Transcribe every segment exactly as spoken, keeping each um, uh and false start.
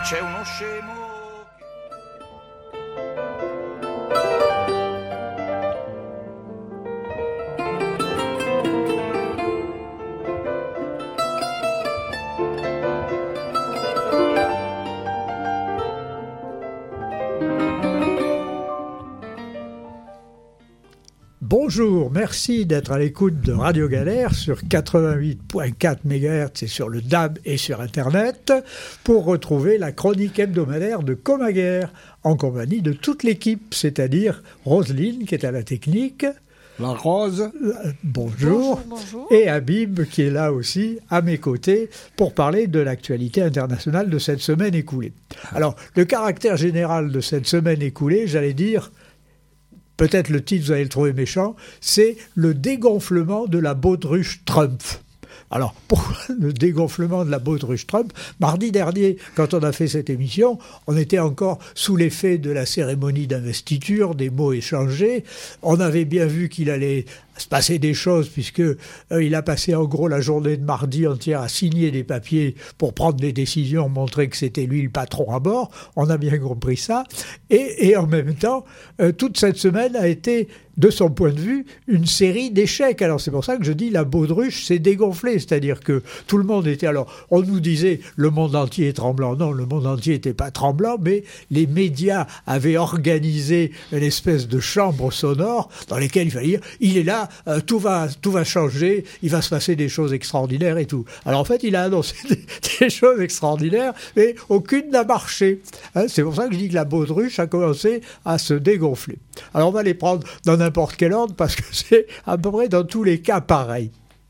c'è uno scemo. Bonjour, merci d'être à l'écoute de Radio Galère sur quatre-vingt-huit virgule quatre mégahertz et sur le D A B et sur Internet pour retrouver la chronique hebdomadaire de Comaguère en compagnie de toute l'équipe, c'est-à-dire Roselyne qui est à la technique. La Rose. Bonjour. Bonjour, bonjour. Et Habib qui est là aussi à mes côtés pour parler de l'actualité internationale de cette semaine écoulée. Alors, le caractère général de cette semaine écoulée, j'allais dire... Peut-être le titre, vous allez le trouver méchant, c'est le dégonflement de la baudruche Trump. Alors, pourquoi le dégonflement de la baudruche Trump ? Mardi dernier, quand on a fait cette émission, on était encore sous l'effet de la cérémonie d'investiture, des mots échangés. On avait bien vu qu'il allait se passer des choses, puisque euh, il a passé en gros la journée de mardi entière à signer des papiers pour prendre des décisions, montrer que c'était lui le patron à bord. On a bien compris ça. Et, et en même temps, euh, toute cette semaine a été, de son point de vue, une série d'échecs. Alors c'est pour ça que je dis la baudruche s'est dégonflée, c'est-à-dire que tout le monde était... Alors on nous disait le monde entier est tremblant. Non, le monde entier n'était pas tremblant, mais les médias avaient organisé une espèce de chambre sonore dans laquelle il fallait dire il est là, euh, tout va tout va changer, il va se passer des choses extraordinaires et tout. Alors en fait il a annoncé des, des choses extraordinaires, mais aucune n'a marché. Hein, c'est pour ça que je dis que la baudruche a commencé à se dégonfler. Alors on va les prendre dans n'importe quel ordre parce que c'est à peu près dans tous les cas pareil.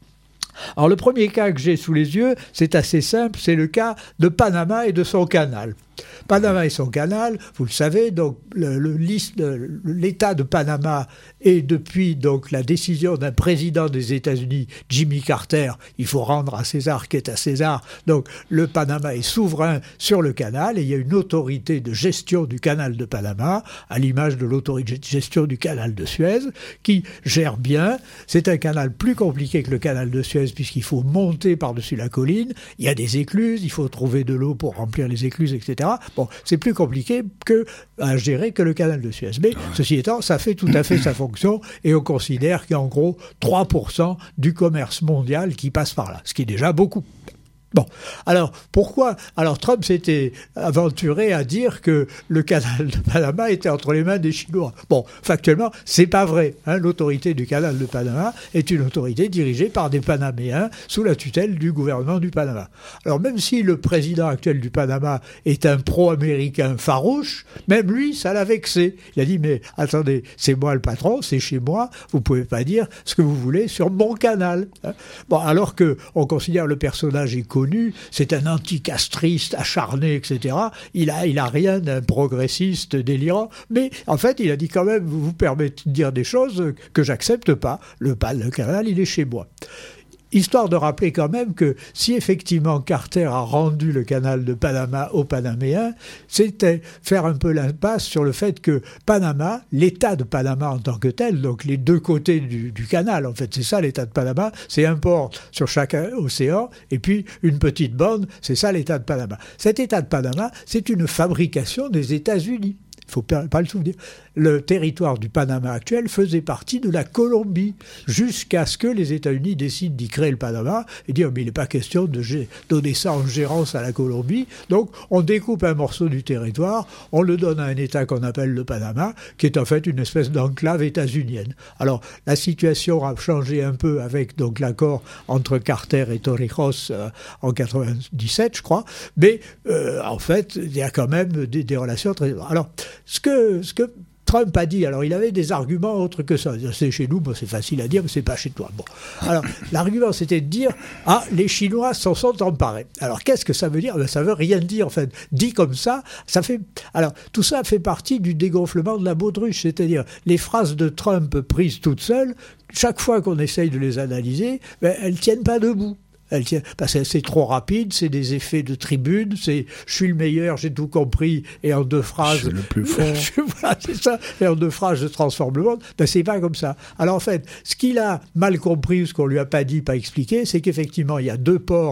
Alors le premier cas que j'ai sous les yeux, c'est assez simple, c'est le cas de Panama et de son canal. Panama et son canal, vous le savez, donc le, le, le, l'État de Panama est depuis donc la décision d'un président des États-Unis, Jimmy Carter, il faut rendre à César qui est à César. Donc le Panama est souverain sur le canal et il y a une autorité de gestion du canal de Panama, à l'image de l'autorité de gestion du canal de Suez, qui gère bien. C'est un canal plus compliqué que le canal de Suez puisqu'il faut monter par-dessus la colline. Il y a des écluses, il faut trouver de l'eau pour remplir les écluses, et cetera. Bon, c'est plus compliqué que, à gérer que le canal de Suez. Mais ceci étant, ça fait tout à fait sa fonction et on considère qu'il y a en gros trois pour cent du commerce mondial qui passe par là, ce qui est déjà beaucoup. Bon, alors pourquoi ? Alors Trump s'était aventuré à dire que le canal de Panama était entre les mains des Chinois. Bon, factuellement, c'est pas vrai. Hein, l'autorité du canal de Panama est une autorité dirigée par des Panaméens sous la tutelle du gouvernement du Panama. Alors même si le président actuel du Panama est un pro-américain farouche, même lui, ça l'a vexé. Il a dit, mais attendez, c'est moi le patron, c'est chez moi, vous pouvez pas dire ce que vous voulez sur mon canal. Hein. Bon, alors que on considère le personnage est connu, c'est un anticastriste acharné, et cetera. Il a, il a rien d'un progressiste délirant, mais en fait, il a dit quand même, vous vous permettez de dire des choses que j'accepte pas. Le, le canal, il est chez moi. Histoire de rappeler quand même que si effectivement Carter a rendu le canal de Panama aux Panaméens, c'était faire un peu l'impasse sur le fait que Panama, l'État de Panama en tant que tel, donc les deux côtés du, du canal, en fait c'est ça l'État de Panama, c'est un port sur chaque océan et puis une petite bande, c'est ça l'État de Panama. Cet État de Panama, c'est une fabrication des États-Unis. Il ne faut pas le souvenir. Le territoire du Panama actuel faisait partie de la Colombie jusqu'à ce que les États-Unis décident d'y créer le Panama et dire mais il n'est pas question de gé- donner ça en gérance à la Colombie. Donc on découpe un morceau du territoire, on le donne à un État qu'on appelle le Panama, qui est en fait une espèce d'enclave états-unienne. Alors la situation a changé un peu avec donc l'accord entre Carter et Torrijos euh, en quatre-vingt-dix-sept, je crois, mais euh, en fait il y a quand même des, des relations très... Alors ce que, ce que Trump a dit, alors il avait des arguments autres que ça. C'est chez nous, bon, c'est facile à dire, mais c'est pas chez toi. Bon, alors l'argument c'était de dire ah les Chinois s'en sont emparés. Alors qu'est-ce que ça veut dire ? Ben, ça veut rien dire en fait. Dit comme ça, ça fait. Alors tout ça fait partie du dégonflement de la baudruche, c'est-à-dire les phrases de Trump prises toutes seules. Chaque fois qu'on essaye de les analyser, ben, elles tiennent pas debout. Elle tient, parce que c'est trop rapide, c'est des effets de tribune, c'est je suis le meilleur, j'ai tout compris, et en deux phrases. Je suis le plus fort. Je, voilà, c'est ça. Et en deux phrases, je transforme le monde. Ben, c'est pas comme ça. Alors en fait, ce qu'il a mal compris, ou ce qu'on lui a pas dit, pas expliqué, c'est qu'effectivement, il y a deux ports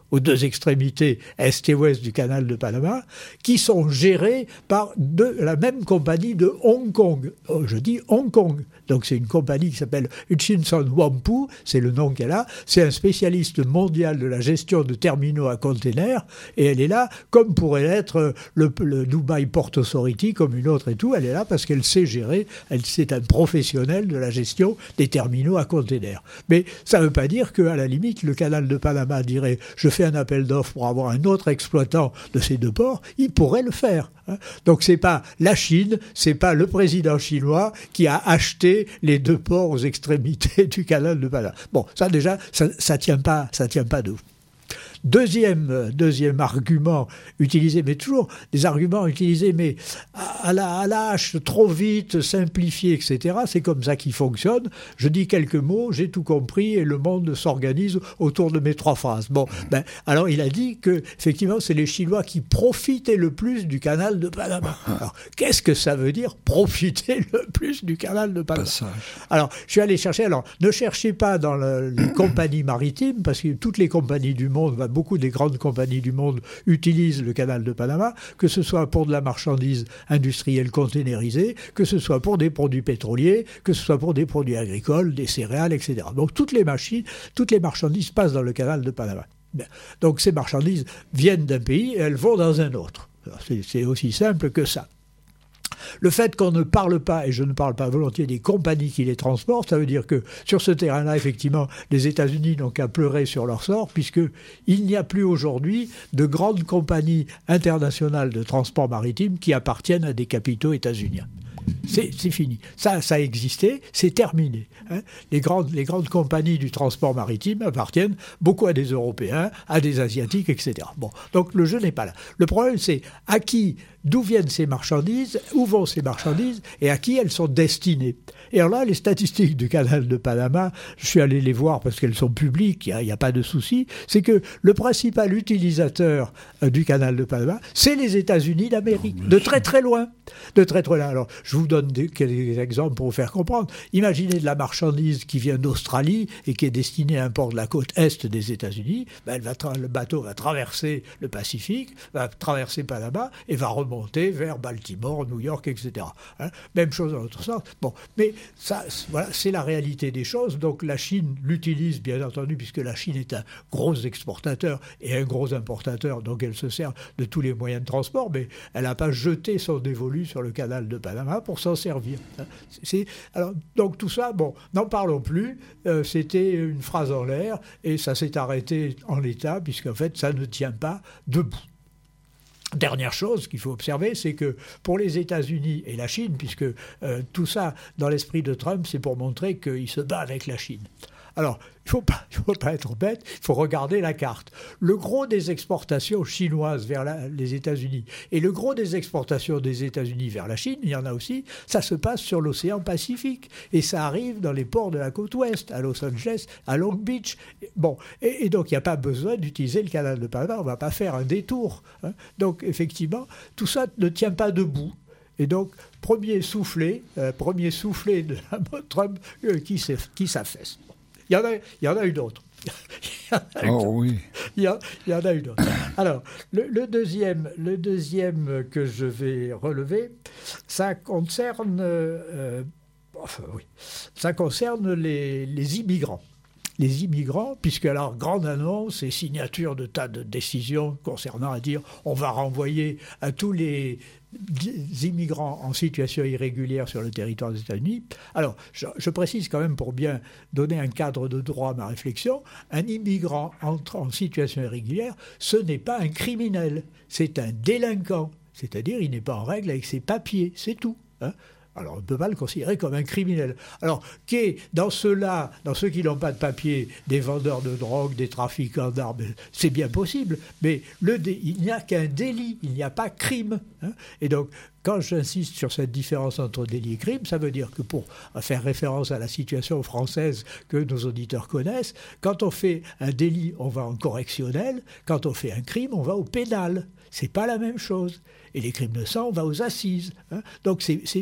aux deux extrémités est et ouest du canal de Panama, qui sont gérés par de, la même compagnie de Hong Kong. Oh, je dis Hong Kong. Donc c'est une compagnie qui s'appelle Hutchison Whampoa, c'est le nom qu'elle a. C'est un spécialiste mondial de la gestion de terminaux à containers, et elle est là comme pourrait l'être le, le Dubai Port Authority, comme une autre et tout. Elle est là parce qu'elle sait gérer, elle, c'est un professionnel de la gestion des terminaux à containers. Mais ça ne veut pas dire qu'à la limite, le canal de Panama dirait « je fais un appel d'offres pour avoir un autre exploitant de ces deux ports », il pourrait le faire. Hein. Donc c'est pas la Chine, c'est pas le président chinois qui a acheté les deux ports aux extrémités du canal de Panama. Bon, ça déjà, ça, ça tient pas, ça tient pas debout. Deuxième, deuxième argument utilisé, mais toujours des arguments utilisés, mais à la, à la hache, trop vite, simplifié, et cetera. C'est comme ça qu'il fonctionne. Je dis quelques mots, j'ai tout compris et le monde s'organise autour de mes trois phrases. Bon, ben, alors il a dit que effectivement, c'est les Chinois qui profitaient le plus du canal de Panama. Alors, qu'est-ce que ça veut dire profiter le plus du canal de Panama? Passage. Alors, je suis allé chercher. Alors, ne cherchez pas dans le, les compagnies maritimes, parce que toutes les compagnies du monde, beaucoup des grandes compagnies du monde utilisent le canal de Panama, que ce soit pour de la marchandise industrielle containerisée, que ce soit pour des produits pétroliers, que ce soit pour des produits agricoles, des céréales, et cetera. Donc toutes les machines, toutes les marchandises passent dans le canal de Panama. Donc ces marchandises viennent d'un pays et elles vont dans un autre. C'est, c'est aussi simple que ça. Le fait qu'on ne parle pas, et je ne parle pas volontiers des compagnies qui les transportent, ça veut dire que sur ce terrain-là, effectivement, les États-Unis n'ont qu'à pleurer sur leur sort, puisqu'il n'y a plus aujourd'hui de grandes compagnies internationales de transport maritime qui appartiennent à des capitaux états-uniens. C'est, c'est fini. Ça, ça a existé, c'est terminé. Hein. Les grandes, les grandes compagnies du transport maritime appartiennent beaucoup à des Européens, à des Asiatiques, et cetera. Bon, donc le jeu n'est pas là. Le problème, c'est à qui, d'où viennent ces marchandises, où vont ces marchandises, et à qui elles sont destinées. Et alors là, les statistiques du canal de Panama, je suis allé les voir parce qu'elles sont publiques, il n'y a, a pas de souci, c'est que le principal utilisateur euh, du canal de Panama, c'est les États-Unis d'Amérique, de très très loin. De très très loin. Alors, je vous donne des, quelques exemples pour vous faire comprendre. Imaginez de la marchandise qui vient d'Australie et qui est destinée à un port de la côte est des États-Unis. Ben, elle va tra- le bateau va traverser le Pacifique, va traverser Panama et va remonter vers Baltimore, New York, et cetera. Hein, même chose dans l'autre sens. Bon, mais ça, voilà, c'est la réalité des choses. Donc la Chine l'utilise, bien entendu, puisque la Chine est un gros exportateur et un gros importateur, donc elle se sert de tous les moyens de transport, mais elle n'a pas jeté son dévolu sur le canal de Panama pour s'en servir. C'est, alors, donc tout ça, bon, n'en parlons plus, euh, c'était une phrase en l'air, et ça s'est arrêté en l'état, puisqu'en fait, ça ne tient pas debout. Dernière chose qu'il faut observer, c'est que pour les États-Unis et la Chine, puisque euh, tout ça, dans l'esprit de Trump, c'est pour montrer qu'il se bat avec la Chine. Alors, il ne faut pas, il faut pas être bête, il faut regarder la carte. Le gros des exportations chinoises vers la, les États-Unis et le gros des exportations des États-Unis vers la Chine, il y en a aussi, ça se passe sur l'océan Pacifique. Et ça arrive dans les ports de la côte ouest, à Los Angeles, à Long Beach. Bon, et, et donc il n'y a pas besoin d'utiliser le canal de Panama, on ne va pas faire un détour. Hein. Donc, effectivement, tout ça ne tient pas debout. Et donc, premier soufflet, euh, premier soufflet de la mode Trump euh, qui, qui s'affaisse. Il y en a, il y en a une autre. il y en a une oh autre. oui. Il y, a, il y en a une autre. Alors, le, le, deuxième, le deuxième que je vais relever, ça concerne, euh, enfin, oui, ça concerne les, les immigrants. Les immigrants, puisque alors, grande annonce et signature de tas de décisions concernant à dire on va renvoyer à tous les immigrants en situation irrégulière sur le territoire des États-Unis. Alors, je, je précise quand même pour bien donner un cadre de droit à ma réflexion, un immigrant entre en situation irrégulière, ce n'est pas un criminel, c'est un délinquant. C'est-à-dire, il n'est pas en règle avec ses papiers, c'est tout. Hein. Alors, on ne peut pas le considérer comme un criminel. Alors, qu'est dans ceux-là, dans ceux qui n'ont pas de papier, des vendeurs de drogue, des trafiquants d'armes, c'est bien possible, mais le dé- il n'y a qu'un délit, il n'y a pas crime. Hein. Et donc, quand j'insiste sur cette différence entre délit et crime, ça veut dire que pour faire référence à la situation française que nos auditeurs connaissent, quand on fait un délit, on va en correctionnel, quand on fait un crime, on va au pénal. C'est pas la même chose. Et les crimes de sang, on va aux assises. Hein. Donc c'est, c'est deux catégories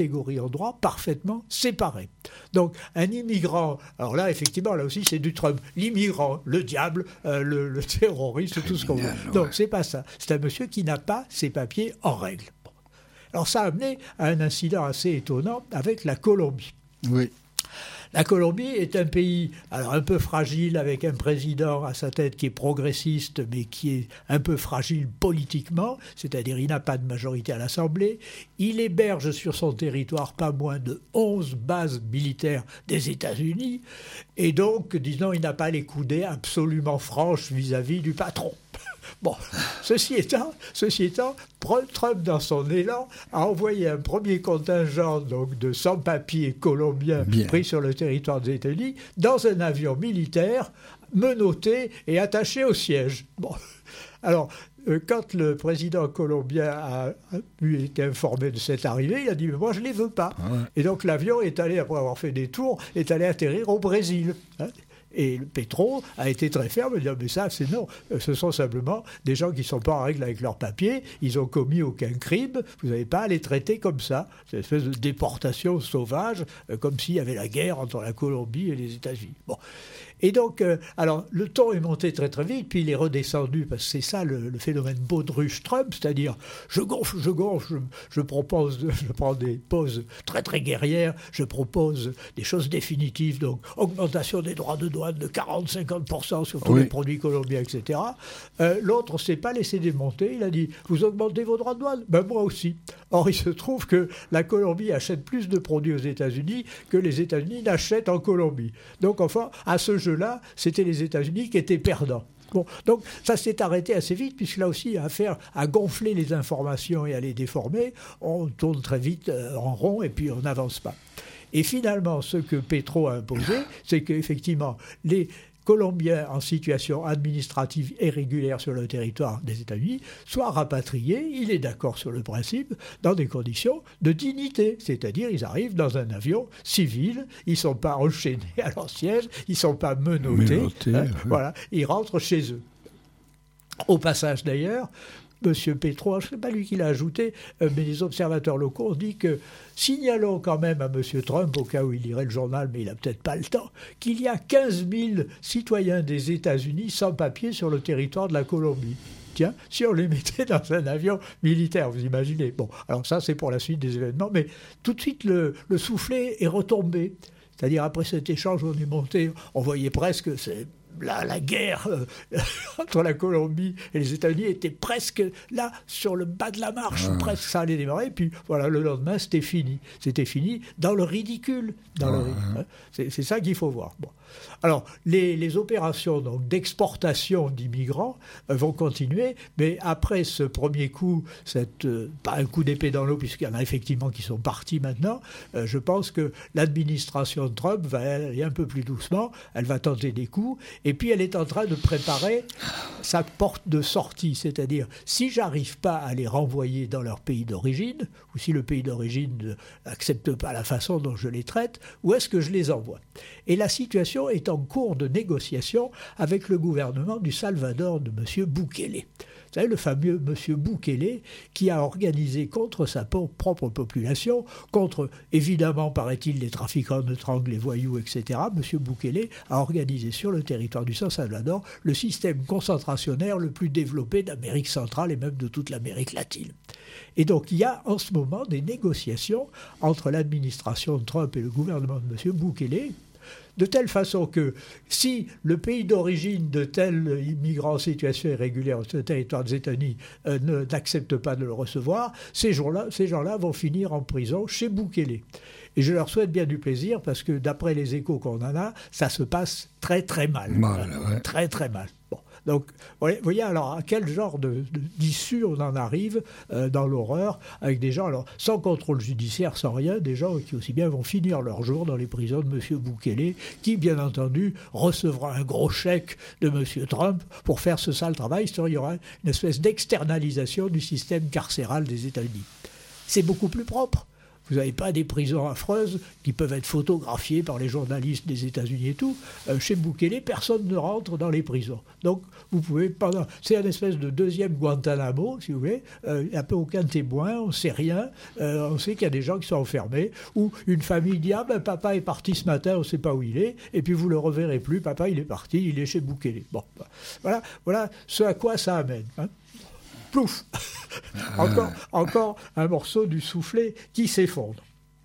catégories en droit parfaitement séparées. Donc, un immigrant, alors là, effectivement, là aussi, c'est du Trump. L'immigrant, le diable, euh, le, le terroriste, tout ce qu'on veut. Donc, c'est pas ça. C'est un monsieur qui n'a pas ses papiers en règle. Bon. Alors, ça a amené à un incident assez étonnant avec la Colombie. Oui. La Colombie est un pays alors un peu fragile, avec un président à sa tête qui est progressiste, mais qui est un peu fragile politiquement, c'est-à-dire il n'a pas de majorité à l'Assemblée. Il héberge sur son territoire pas moins de onze bases militaires des États-Unis, et donc, disons, il n'a pas les coudées absolument franches vis-à-vis du patron. Bon, ceci étant, ceci étant, Trump, dans son élan, a envoyé un premier contingent donc, de sans-papiers colombiens Bien. pris sur le territoire des États-Unis dans un avion militaire menotté et attaché au siège. Bon, alors, euh, quand le président colombien a, a été informé de cette arrivée, il a dit « mais moi je ne les veux pas ah ouais. ». Et donc l'avion est allé, après avoir fait des tours, est allé atterrir au Brésil. Hein. Et Petro a été très ferme, il a dit mais ça c'est non, ce sont simplement des gens qui ne sont pas en règle avec leurs papiers, ils n'ont commis aucun crime, vous n'avez pas à les traiter comme ça. C'est une espèce de déportation sauvage, euh, comme s'il y avait la guerre entre la Colombie et les États-Unis. Bon. Et donc, euh, alors, le ton est monté très très vite, puis il est redescendu, parce que c'est ça le, le phénomène baudruche-Trump, c'est-à-dire, je gonfle, je gonfle, je, je propose, de, je prends des poses très très guerrières, je propose des choses définitives, donc augmentation des droits de douane de quarante à cinquante pour cent sur tous oui. les produits colombiens, et cetera. Euh, l'autre ne s'est pas laissé démonter, il a dit, vous augmentez vos droits de douane ? Ben moi aussi. Or, il se trouve que la Colombie achète plus de produits aux États-Unis que les États-Unis n'achètent en Colombie. Donc, enfin, à ce jeu-là, c'était les États-Unis qui étaient perdants. Bon, donc ça s'est arrêté assez vite, puisque là aussi, affaire à gonfler les informations et à les déformer, on tourne très vite en rond et puis on n'avance pas. Et finalement, ce que Petro a imposé, c'est qu'effectivement, les Colombiens en situation administrative irrégulière sur le territoire des États-Unis soient rapatriés, il est d'accord sur le principe, dans des conditions de dignité. C'est-à-dire, ils arrivent dans un avion civil, ils ne sont pas enchaînés à leur siège, ils ne sont pas menottés, menottés hein, oui. Voilà, ils rentrent chez eux. Au passage d'ailleurs, M. Petro, ce n'est pas lui qui l'a ajouté, euh, mais les observateurs locaux ont dit que, signalons quand même à M. Trump, au cas où il lirait le journal, mais il n'a peut-être pas le temps, qu'il y a quinze mille citoyens des États-Unis sans papier sur le territoire de la Colombie. Tiens, si on les mettait dans un avion militaire, vous imaginez. Bon, alors ça, c'est pour la suite des événements, mais tout de suite, le, le soufflet est retombé. C'est-à-dire, après cet échange, on est monté, on voyait presque... C'est, Là, la guerre euh, entre la Colombie et les États-Unis était presque là, sur le bas de la marche, ah. presque ça allait démarrer, puis voilà, le lendemain, c'était fini. C'était fini dans le ridicule. Dans ah. le ridicule hein. c'est, c'est ça qu'il faut voir. Bon. Alors, les, les opérations donc, d'exportation d'immigrants euh, vont continuer, mais après ce premier coup, cette, euh, pas un coup d'épée dans l'eau, puisqu'il y en a effectivement qui sont partis maintenant, euh, je pense que l'administration de Trump va aller un peu plus doucement, elle va tenter des coups, et puis elle est en train de préparer sa porte de sortie, c'est-à-dire si j'arrive pas à les renvoyer dans leur pays d'origine, ou si le pays d'origine n'accepte pas la façon dont je les traite, où est-ce que je les envoie ? Et la situation est en cours de négociation avec le gouvernement du Salvador de M. Bukele. Vous savez, le fameux M. Bukele qui a organisé contre sa propre population, contre, évidemment, paraît-il, les trafiquants de drogue, les voyous, et cetera. M. Bukele a organisé sur le territoire du San Salvador le système concentrationnaire le plus développé d'Amérique centrale et même de toute l'Amérique latine. Et donc, il y a en ce moment des négociations entre l'administration de Trump et le gouvernement de M. Bukele, de telle façon que si le pays d'origine de tel immigrant en situation irrégulière sur le territoire des États-Unis euh, ne, n'accepte pas de le recevoir, ces gens-là, ces gens-là vont finir en prison chez Bukele. Et je leur souhaite bien du plaisir parce que d'après les échos qu'on en a, ça se passe très très mal. mal ouais. Très très mal. Bon. Donc, vous voyez alors à quel genre de, de, d'issue on en arrive euh, dans l'horreur, avec des gens, alors sans contrôle judiciaire, sans rien, des gens qui aussi bien vont finir leur jour dans les prisons de M. Bukele, qui, bien entendu, recevra un gros chèque de M. Trump pour faire ce sale travail. Il y aura une espèce d'externalisation du système carcéral des États-Unis. C'est beaucoup plus propre. vous n'avez pas des prisons affreuses qui peuvent être photographiées par les journalistes des États-Unis et tout. Euh, chez Bukele, personne ne rentre dans les prisons. Donc, vous pouvez pendant... C'est une espèce de deuxième Guantanamo, si vous voulez. Euh, il n'y a pas aucun témoin, on ne sait rien. Euh, on sait qu'il y a des gens qui sont enfermés. Ou une famille dit « Ah ben papa est parti ce matin, on ne sait pas où il est. » Et puis vous ne le reverrez plus. Papa, il est parti, il est chez Bukele. Bon, bah, voilà, voilà ce à quoi ça amène. Hein. Plouf. encore, encore un morceau du soufflet qui s'effondre.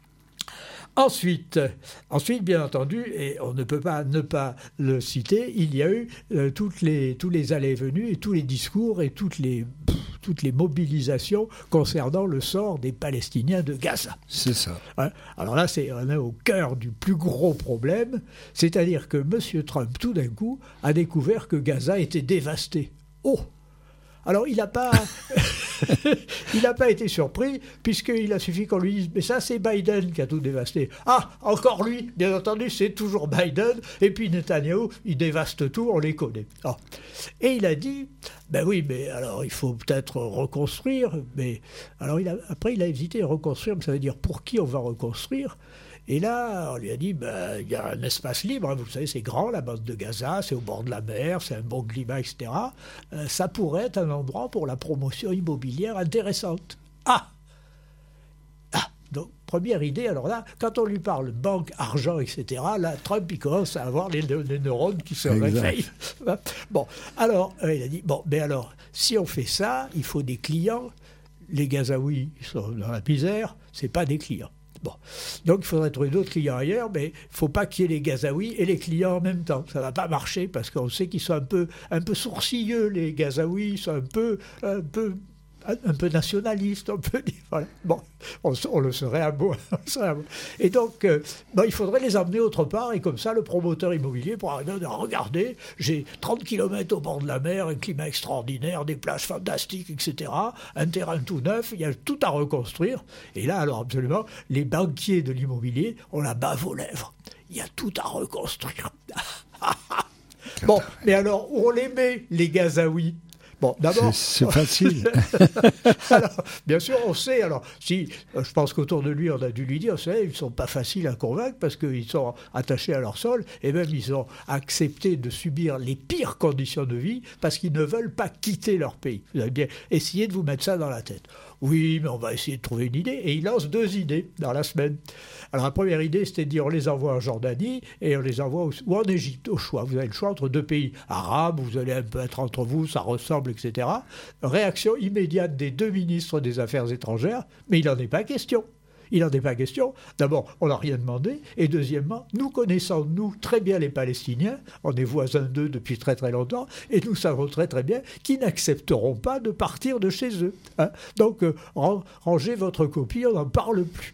Ensuite, ensuite, bien entendu, et on ne peut pas ne pas le citer, il y a eu euh, toutes les, tous les allées et venues et tous les discours et toutes les, pff, toutes les mobilisations concernant le sort des Palestiniens de Gaza. C'est ça. Hein. Alors là, c'est, on est au cœur du plus gros problème, c'est-à-dire que M. Trump, tout d'un coup, a découvert que Gaza était dévasté. Oh! Alors, il n'a pas, il n'a pas été surpris, puisqu'il a suffi qu'on lui dise « Mais ça, c'est Biden qui a tout dévasté. » Ah, encore lui, bien entendu, c'est toujours Biden. Et puis Netanyahou, il dévaste tout, on les connaît. Oh. Et il a dit « Ben oui, mais alors, il faut peut-être reconstruire. » Mais alors, il a, après, il a hésité à reconstruire, mais ça veut dire pour qui on va reconstruire ? Et là, on lui a dit, ben, il y a un espace libre, hein, vous savez, c'est grand, la bande de Gaza, c'est au bord de la mer, c'est un bon climat, et cetera. Euh, ça pourrait être un endroit pour la promotion immobilière intéressante. Ah Ah Donc, première idée, alors là, quand on lui parle banque, argent, et cetera, là, Trump, il commence à avoir les, les neurones qui se exact. réveillent. Bon, alors, euh, il a dit, bon, mais alors, si on fait ça, il faut des clients. Les Gazaouis, ils sont dans la misère, c'est pas des clients. Bon. Donc il faudrait trouver d'autres clients ailleurs, mais il ne faut pas qu'il y ait les Gazaouis et les clients en même temps. Ça ne va pas marcher parce qu'on sait qu'ils sont un peu, un peu sourcilleux, les Gazaouis, ils sont un peu, un peu, un peu nationalistes, on peut dire. Voilà. Bon, on, on le serait à bout. Et donc, euh, bon, il faudrait les emmener autre part, et comme ça, le promoteur immobilier pourra dire, regardez, j'ai trente kilomètres au bord de la mer, un climat extraordinaire, des plages fantastiques, et cetera, un terrain tout neuf, il y a tout à reconstruire. Et là, alors absolument, les banquiers de l'immobilier ont la bave aux lèvres. Il y a tout à reconstruire. Bon, mais alors, où on les met, les Gazaouis ? Bon, d'abord, c'est, c'est facile. Alors, bien sûr, on sait. Alors, si, je pense qu'autour de lui, on a dû lui dire, vous savez, ils ne sont pas faciles à convaincre parce qu'ils sont attachés à leur sol et même ils ont accepté de subir les pires conditions de vie parce qu'ils ne veulent pas quitter leur pays. Vous avez bien essayé de vous mettre ça dans la tête. Oui, mais on va essayer de trouver une idée. Et il lance deux idées dans la semaine. Alors, la première idée, c'était de dire on les envoie en Jordanie et on les envoie au, ou en Égypte, au choix. Vous avez le choix entre deux pays arabes, vous allez un peu être entre vous, ça ressemble, et cetera. Réaction immédiate des deux ministres des Affaires étrangères, mais il n'en est pas question. Il n'en est pas question. D'abord, on n'a rien demandé. Et deuxièmement, nous connaissons, nous, très bien les Palestiniens. On est voisins d'eux depuis très très longtemps. Et nous savons très très bien qu'ils n'accepteront pas de partir de chez eux. Hein. Donc, euh, rangez votre copie, on n'en parle plus.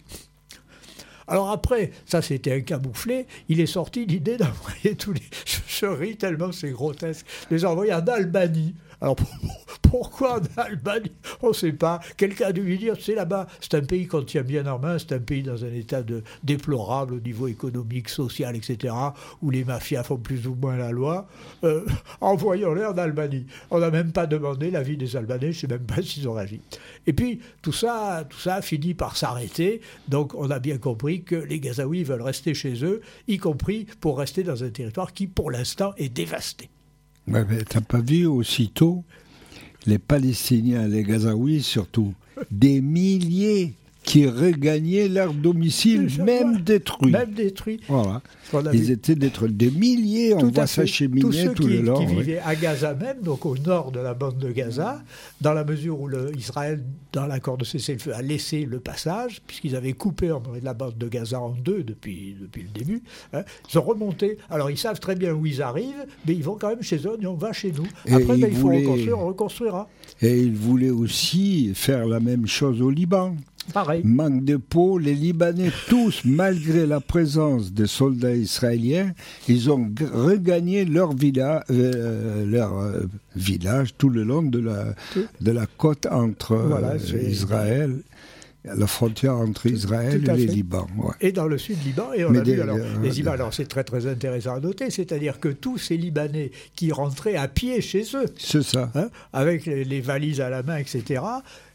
Alors après, ça c'était un camouflet, il est sorti l'idée d'envoyer tous les... Je ris tellement c'est grotesque. Les envoyer en Albanie. Alors pourquoi en Albanie ? On ne sait pas. Quelqu'un a dû lui dire, c'est là-bas, c'est un pays qu'on tient bien en main, c'est un pays dans un état de déplorable au niveau économique, social, et cetera, où les mafias font plus ou moins la loi. Euh, envoyons-les en Albanie. On n'a même pas demandé l'avis des Albanais, je ne sais même pas s'ils ont réagi. Et puis, tout ça, tout ça finit par s'arrêter. Donc, on a bien compris que les Gazaouis veulent rester chez eux, y compris pour rester dans un territoire qui, pour l'instant, est dévasté. Ouais, mais t'as pas vu aussitôt les Palestiniens, les Gazaouis surtout, des milliers qui regagnaient leur domicile, même détruit. Même détruit. Voilà. Ils étaient détruits. Des milliers, on va s'acheminer tout le long. Tous ceux qui vivaient à Gaza même, donc au nord de la bande de Gaza, dans la mesure où le, Israël, dans l'accord de cessez-le-feu, a laissé le passage, puisqu'ils avaient coupé la bande de Gaza en deux depuis, depuis le début, hein, ils sont remontés. Alors ils savent très bien où ils arrivent, mais ils vont quand même chez eux, on va chez nous. Et après, ben, il faut voulaient... reconstruire, on reconstruira. Et ils voulaient aussi faire la même chose au Liban. Pareil. Manque de peau, les Libanais tous, malgré la présence des soldats israéliens, ils ont g- regagné leur, villa, euh, leur euh, village tout le long de la, de la côte entre voilà, euh, Israël, la frontière entre Israël et les Liban. Ouais. Et dans le sud Liban, et on Mais a des, vu, alors, euh, les des... Liban, alors c'est très très intéressant à noter, c'est-à-dire que tous ces Libanais qui rentraient à pied chez eux, c'est ça. Hein, avec les, les valises à la main, et cetera,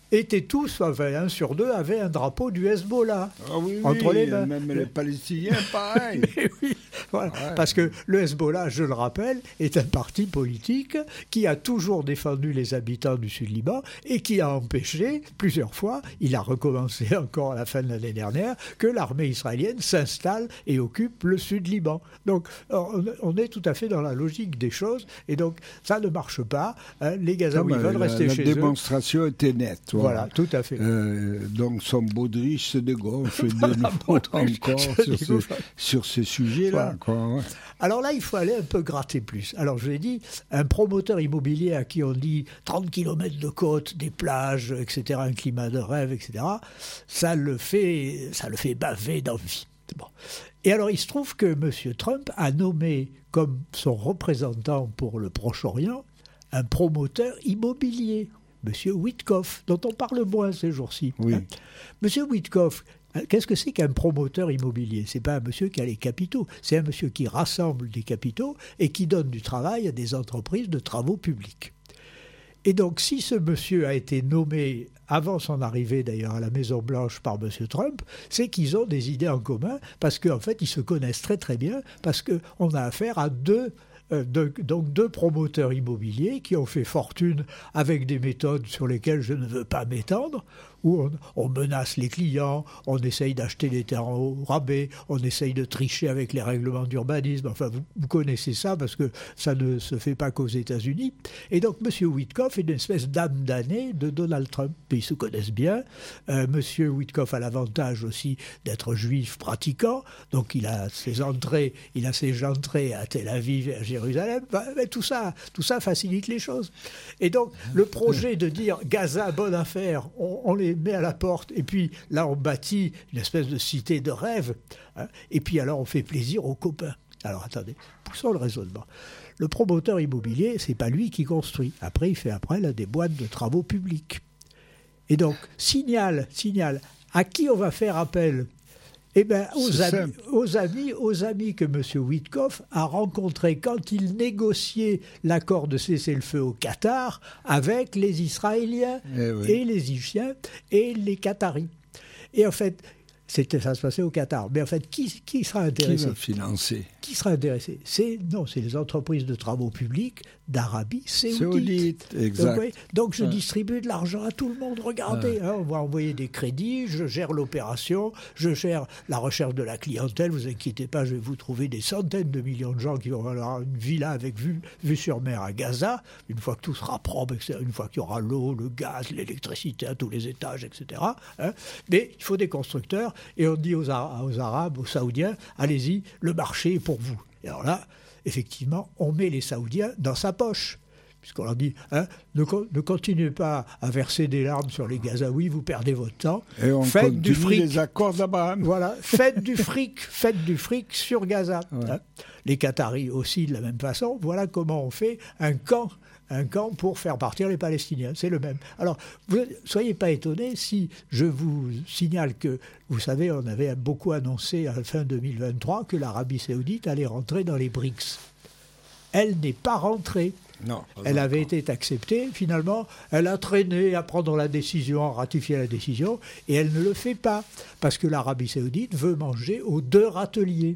étaient tous, enfin un sur deux, avaient un drapeau du Hezbollah ah oui, entre oui, les mains. Même les Palestiniens, pareil. oui, voilà. Ouais. Parce que le Hezbollah, je le rappelle, est un parti politique qui a toujours défendu les habitants du Sud-Liban et qui a empêché, plusieurs fois, il a recommencé encore à la fin de l'année dernière, que l'armée israélienne s'installe et occupe le Sud-Liban. Donc on est tout à fait dans la logique des choses et donc ça ne marche pas. Hein. Les Gazaouis veulent la, rester la chez eux. La démonstration était nette. Voilà, voilà. tout à fait. Euh, donc son baudriche se dégonfle de nouveau encore sur, ce, sur ces sujets-là. Voilà. Quoi, ouais. Alors là, il faut aller un peu gratter plus. Alors je vous ai dit, un promoteur immobilier à qui on dit trente kilomètres de côte, des plages, et cetera, un climat de rêve, et cetera, ça le fait, ça le fait baver d'envie. Bon. Et alors il se trouve que M. Trump a nommé comme son représentant pour le Proche-Orient un promoteur immobilier, M. Witkoff, dont on parle moins ces jours-ci. Oui. Hein. M. Witkoff, qu'est-ce que c'est qu'un promoteur immobilier ? C'est pas un monsieur qui a les capitaux, c'est un monsieur qui rassemble des capitaux et qui donne du travail à des entreprises de travaux publics. Et donc, si ce monsieur a été nommé, avant son arrivée d'ailleurs à la Maison-Blanche par M. Trump, c'est qu'ils ont des idées en commun, parce qu'en fait, ils se connaissent très très bien, parce qu'on a affaire à deux... Euh, de, donc deux promoteurs immobiliers qui ont fait fortune avec des méthodes sur lesquelles je ne veux pas m'étendre, où on, on menace les clients, on essaye d'acheter des terrains au rabais, on essaye de tricher avec les règlements d'urbanisme. Enfin, vous, vous connaissez ça parce que ça ne se fait pas qu'aux États-Unis. Et donc, M. Witkoff est une espèce d'âme damnée de Donald Trump. Ils se connaissent bien. Euh, M. Witkoff a l'avantage aussi d'être juif pratiquant, donc il a ses entrées, il a ses entrées à Tel Aviv et à Jérusalem. Ben, ben, tout ça, tout ça facilite les choses. Et donc, le projet de dire Gaza, bonne affaire, on, on les met à la porte, et puis là on bâtit une espèce de cité de rêve, hein, et puis alors on fait plaisir aux copains. Alors attendez, poussons le raisonnement. Le promoteur immobilier, c'est pas lui qui construit. Après, il fait après là, des boîtes de travaux publics. Et donc, signale, signale, à qui on va faire appel ? Eh bien, aux amis, aux amis, aux amis que M. Witkoff a rencontrés quand il négociait l'accord de cessez-le-feu au Qatar avec les Israéliens eh oui. et les Égyptiens et les Qataris. Et en fait, c'était, ça se passait au Qatar. Mais en fait, qui, qui sera intéressé ? Qui va financer ? Qui sera intéressé ? C'est, non, c'est les entreprises de travaux publics d'Arabie Saoudite. Saoudite, exact. Donc, donc je ouais. distribue de l'argent à tout le monde. Regardez, ouais. hein, on va envoyer des crédits, je gère l'opération, je gère la recherche de la clientèle. Vous inquiétez pas, je vais vous trouver des centaines de millions de gens qui vont avoir une villa avec vue, vue sur mer à Gaza. Une fois que tout sera propre, une fois qu'il y aura l'eau, le gaz, l'électricité à tous les étages, et cetera. Hein. Mais il faut des constructeurs. Et on dit aux, Ara- aux Arabes, aux Saoudiens, allez-y, le marché est pour vous. Et alors là, effectivement, on met les Saoudiens dans sa poche. Puisqu'on leur dit, hein, ne, ne continuez pas à verser des larmes sur les Gazaouis, vous perdez votre temps. Et on faites continue du fric. les accords d'Abraham. Voilà, faites du fric, faites du fric sur Gaza. Ouais. Hein. Les Qataris aussi de la même façon. Voilà comment on fait un camp. Un camp pour faire partir les Palestiniens, c'est le même. Alors, ne soyez pas étonnés si je vous signale que, vous savez, on avait beaucoup annoncé à la fin deux mille vingt-trois que l'Arabie Saoudite allait rentrer dans les B R I C S. Elle n'est pas rentrée. Non, elle encore. avait été acceptée, finalement, elle a traîné à prendre la décision, à ratifier la décision, et elle ne le fait pas, parce que l'Arabie Saoudite veut manger aux deux râteliers.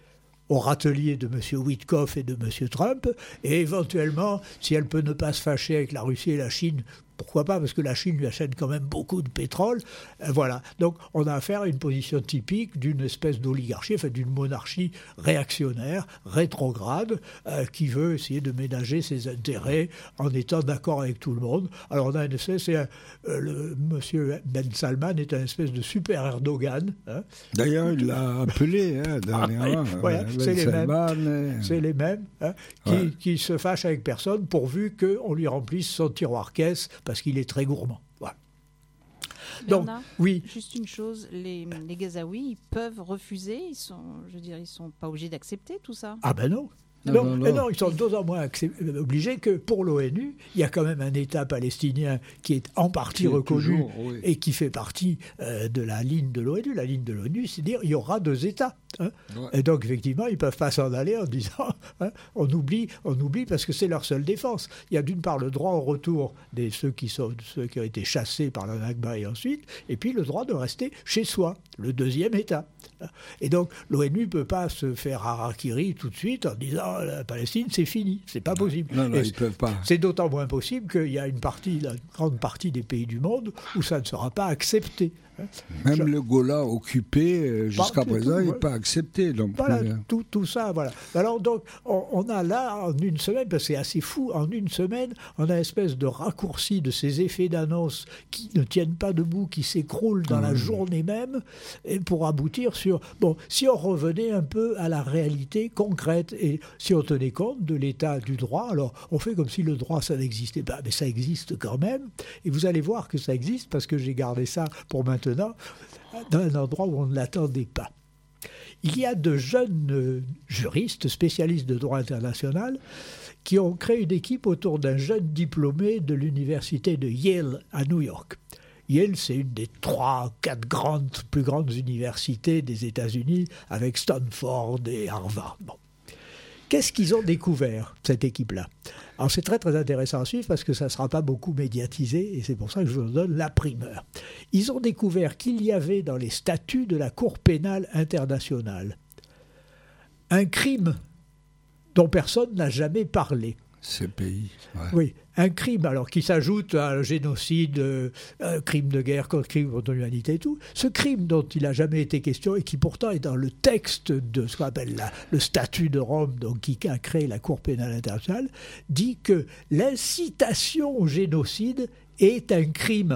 Au râtelier de M. Witkoff et de M. Trump, et éventuellement, si elle peut ne pas se fâcher avec la Russie et la Chine, pourquoi pas, parce que la Chine lui achète quand même beaucoup de pétrole. Euh, voilà. Donc, on a affaire à une position typique d'une espèce d'oligarchie, enfin d'une monarchie réactionnaire, rétrograde, euh, qui veut essayer de ménager ses intérêts en étant d'accord avec tout le monde. Alors, on a une espèce, c'est un, euh, le, M. Ben Salman est un espèce de super Erdogan. Hein. D'ailleurs, il l'a appelé hein, dernièrement. Ah, ouais, ouais, ben c'est, les Salman, mêmes, et... c'est les mêmes. Hein, qui, ouais. qui se fâchent avec personne pourvu qu'on lui remplisse son tiroir-caisse parce qu'il est très gourmand. Voilà. Donc, oui. Juste une chose, les, les Gazaouis, ils peuvent refuser, ils sont, je veux dire, ils sont pas obligés d'accepter tout ça. Ah ben non. Non, non, non, non. non, ils sont d'autant moins obligés que pour l'ONU, il y a quand même un État palestinien qui est en partie qui reconnu toujours, oui. et qui fait partie euh, de la ligne de l'ONU. La ligne de l'ONU, c'est dire il y aura deux États. Hein. Ouais. Et donc, effectivement, ils ne peuvent pas s'en aller en disant hein, on oublie, on oublie parce que c'est leur seule défense. Il y a d'une part le droit au retour de ceux qui, sont, de ceux qui ont été chassés par la Nakba et ensuite, et puis le droit de rester chez soi, le deuxième État. Et donc, l'ONU ne peut pas se faire harakiri tout de suite en disant la Palestine, c'est fini, c'est pas possible. Non, non, et ils ne peuvent pas. C'est d'autant moins possible qu'il y a une partie, la grande partie des pays du monde où ça ne sera pas accepté. Même Je... le Golan occupé, euh, jusqu'à Bah, présent, tout, il n'est ouais. pas accepté. Donc, Voilà, euh, tout, tout ça, voilà. Alors donc, on, on a là, en une semaine, parce que c'est assez fou, en une semaine, on a une espèce de raccourci de ces effets d'annonce qui ne tiennent pas debout, qui s'écroulent dans mmh. la journée même, et pour aboutir sur, bon, si on revenait un peu à la réalité concrète, et si on tenait compte de l'état du droit, alors on fait comme si le droit, ça n'existait pas, mais ça existe quand même, et vous allez voir que ça existe, parce que j'ai gardé ça pour maintenant, dans un endroit où on ne l'attendait pas. Il y a de jeunes euh, juristes, spécialistes de droit international, qui ont créé une équipe autour d'un jeune diplômé de l'université de Yale à New York. Yale, c'est une des trois, quatre grandes, plus grandes universités des États-Unis, avec Stanford et Harvard. Bon. Qu'est-ce qu'ils ont découvert, cette équipe-là ? Alors c'est très très intéressant à suivre parce que ça ne sera pas beaucoup médiatisé et c'est pour ça que je vous donne la primeur. Ils ont découvert qu'il y avait dans les statuts de la Cour pénale internationale un crime dont personne n'a jamais parlé. Ces pays. Ouais. Oui, un crime alors qui s'ajoute à un génocide, euh, un crime de guerre, crime contre l'humanité et tout. Ce crime dont il n'a jamais été question et qui pourtant est dans le texte de ce qu'on appelle la, le statut de Rome, donc qui a créé la Cour pénale internationale, dit que l'incitation au génocide est un crime.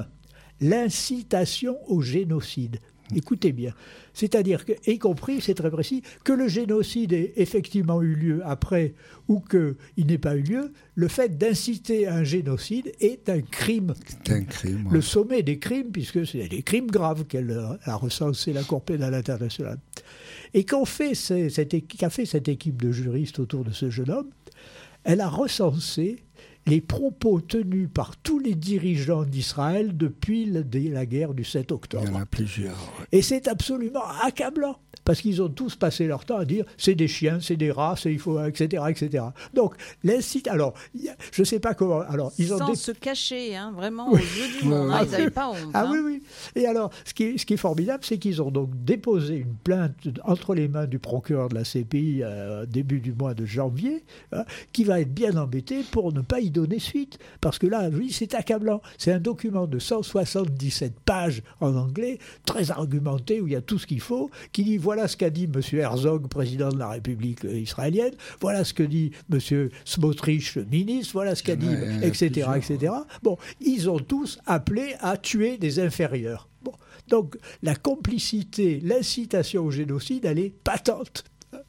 L'incitation au génocide. Écoutez bien. C'est-à-dire, que, y compris, c'est très précis, que le génocide ait effectivement eu lieu après ou qu'il n'ait pas eu lieu, le fait d'inciter à un génocide est un crime. C'est un crime. Ouais. Le sommet des crimes, puisque c'est des crimes graves qu'elle a recensé la Cour pénale internationale. Et qu'ont fait cette, qu'a fait cette équipe de juristes autour de ce jeune homme ? Elle a recensé les propos tenus par tous les dirigeants d'Israël depuis la, la guerre du sept octobre. Il y en a plusieurs. Ouais. Et c'est absolument accablant, parce qu'ils ont tous passé leur temps à dire c'est des chiens, c'est des rats, c'est, il faut, et cetera, et cetera. Donc, l'incite. Alors, je ne sais pas comment. Alors, ils ont Sans dé... se cacher, hein, vraiment, aux yeux du monde. Ah, ils n'avaient pas honte. Ah hein. oui, oui. Et alors, ce qui est, ce qui est formidable, c'est qu'ils ont donc déposé une plainte entre les mains du procureur de la C P I euh, début du mois de janvier, hein, qui va être bien embêté pour ne pas y donner suite. Parce que là, oui, c'est accablant. C'est un document de cent soixante-dix-sept pages en anglais, très argumenté, où il y a tout ce qu'il faut, qui dit voilà ce qu'a dit M. Herzog, président de la République israélienne, voilà ce que dit M. Smotrich, le ministre, voilà ce qu'a dit, et cetera, et cetera. Bon, ils ont tous appelé à tuer des inférieurs. Bon, donc, la complicité, l'incitation au génocide, elle est patente.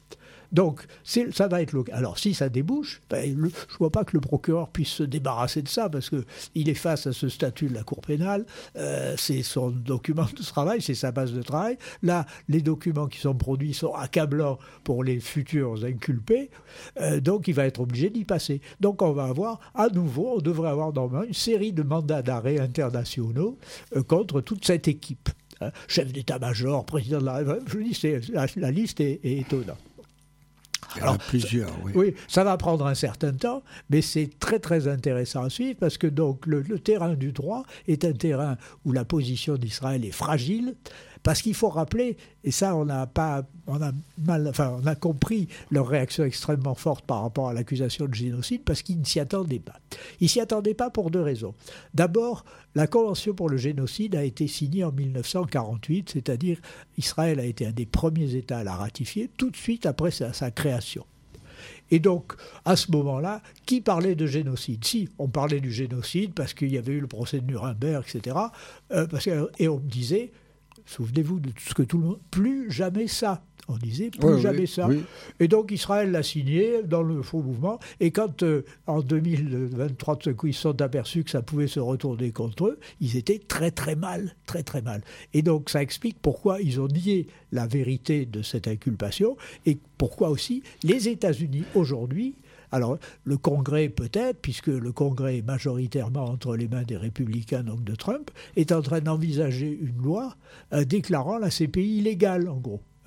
Donc, c'est, ça va être le cas. Alors, si ça débouche, ben, le, je ne vois pas que le procureur puisse se débarrasser de ça, parce qu'il est face à ce statut de la Cour pénale, euh, c'est son document de travail, c'est sa base de travail. Là, les documents qui sont produits sont accablants pour les futurs inculpés, euh, donc il va être obligé d'y passer. Donc, on va avoir, à nouveau, on devrait avoir normalement une série de mandats d'arrêt internationaux euh, contre toute cette équipe. Hein, chef d'état-major, président de la République, je dis, c'est, la, la liste est, est étonnante. Il y en a plusieurs, oui. Oui, ça va prendre un certain temps, mais c'est très très intéressant à suivre parce que donc le, le terrain du droit est un terrain où la position d'Israël est fragile. Parce qu'il faut rappeler, et ça on a pas, on a mal, enfin on a compris leur réaction extrêmement forte par rapport à l'accusation de génocide, parce qu'ils ne s'y attendaient pas. Ils ne s'y attendaient pas pour deux raisons. D'abord, la Convention pour le génocide a été signée en mille neuf cent quarante-huit, c'est-à-dire Israël a été un des premiers États à la ratifier tout de suite après sa, sa création. Et donc, à ce moment-là, qui parlait de génocide ? Si, on parlait du génocide parce qu'il y avait eu le procès de Nuremberg, et cetera. Euh, parce que, et on me disait, souvenez-vous de ce que tout le monde... Plus jamais ça. On disait plus oui, jamais oui, ça. Oui. Et donc Israël l'a signé dans le faux mouvement. Et quand euh, en deux mille vingt-trois, tout à coup, ils se sont aperçus que ça pouvait se retourner contre eux, ils étaient très très mal, très très mal. Et donc ça explique pourquoi ils ont nié la vérité de cette inculpation et pourquoi aussi les États-Unis aujourd'hui. Alors, le Congrès peut-être, puisque le Congrès est majoritairement entre les mains des républicains, donc de Trump, est en train d'envisager une loi euh, déclarant la C P I illégale, en gros.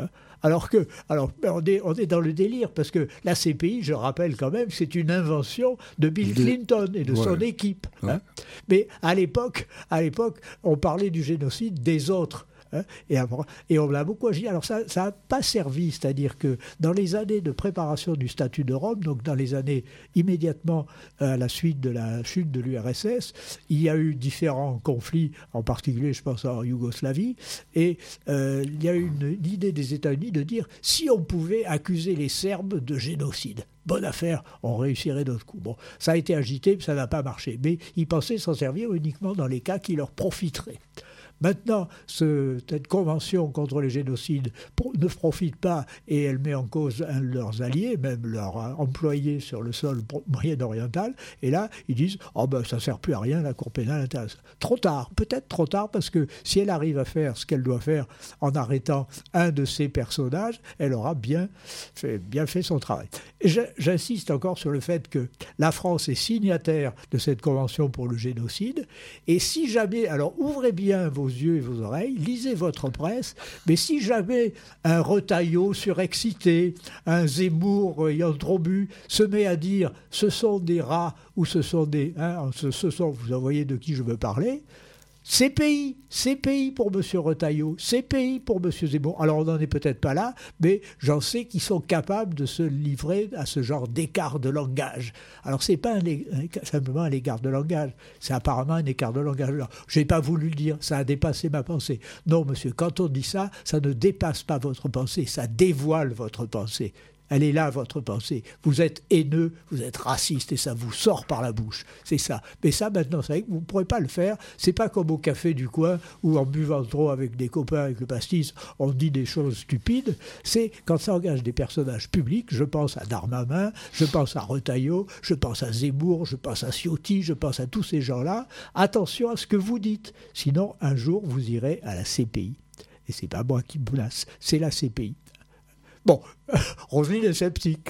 Alors que, alors, on est, on est dans le délire, parce que la C P I, je rappelle quand même, c'est une invention de Bill de... Clinton et de ouais. son équipe. Ouais. Hein. Mais à l'époque, à l'époque, on parlait du génocide des autres. Hein, et, après, et on l'a beaucoup agi. Alors ça n'a pas servi, c'est-à-dire que dans les années de préparation du statut de Rome, donc dans les années immédiatement à la suite de la chute de l'U R S S, il y a eu différents conflits, en particulier je pense en Yougoslavie, et euh, il y a eu une, une idée des États-Unis de dire si on pouvait accuser les Serbes de génocide. Bonne affaire, on réussirait d'autres coups. Bon, ça a été agité, mais ça n'a pas marché. Mais ils pensaient s'en servir uniquement dans les cas qui leur profiteraient. Maintenant, ce, cette convention contre les génocides ne profite pas et elle met en cause un de leurs alliés, même leurs employés sur le sol moyen-oriental. Et là, ils disent « Oh ben, ça ne sert plus à rien, la Cour pénale internationale. » Trop tard, peut-être trop tard, parce que si elle arrive à faire ce qu'elle doit faire en arrêtant un de ces personnages, elle aura bien fait, bien fait son travail. Et j'insiste encore sur le fait que la France est signataire de cette convention pour le génocide. Et si jamais, alors ouvrez bien vos yeux et vos oreilles, lisez votre presse, mais si jamais un Retailleau surexcité, un Zemmour ayant trop bu, se met à dire « ce sont des rats » ou « ce sont des... Hein, ce, ce sont, vous voyez de qui je veux parler », C P I, C P I pour M. Retailleau, C P I pour M. Zemmour. Alors on n'en est peut-être pas là, mais j'en sais qu'ils sont capables de se livrer à ce genre d'écart de langage. Alors c'est pas un, un, simplement un écart de langage, c'est apparemment un écart de langage. Je n'ai pas voulu le dire, ça a dépassé ma pensée. Non monsieur, quand on dit ça, ça ne dépasse pas votre pensée, ça dévoile votre pensée. Elle est là, votre pensée. Vous êtes haineux, vous êtes raciste, et ça vous sort par la bouche. C'est ça. Mais ça, maintenant, vous savez que vous ne pourrez pas le faire. C'est pas comme au café du coin, où en buvant trop avec des copains, avec le pastis, on dit des choses stupides. C'est quand ça engage des personnages publics, je pense à Darmanin, je pense à Retailleau, je pense à Zemmour, je pense à Ciotti, je pense à tous ces gens-là. Attention à ce que vous dites. Sinon, un jour, vous irez à la C P I. Et c'est pas moi qui me place, c'est la C P I. Bon, Roselyne est sceptique.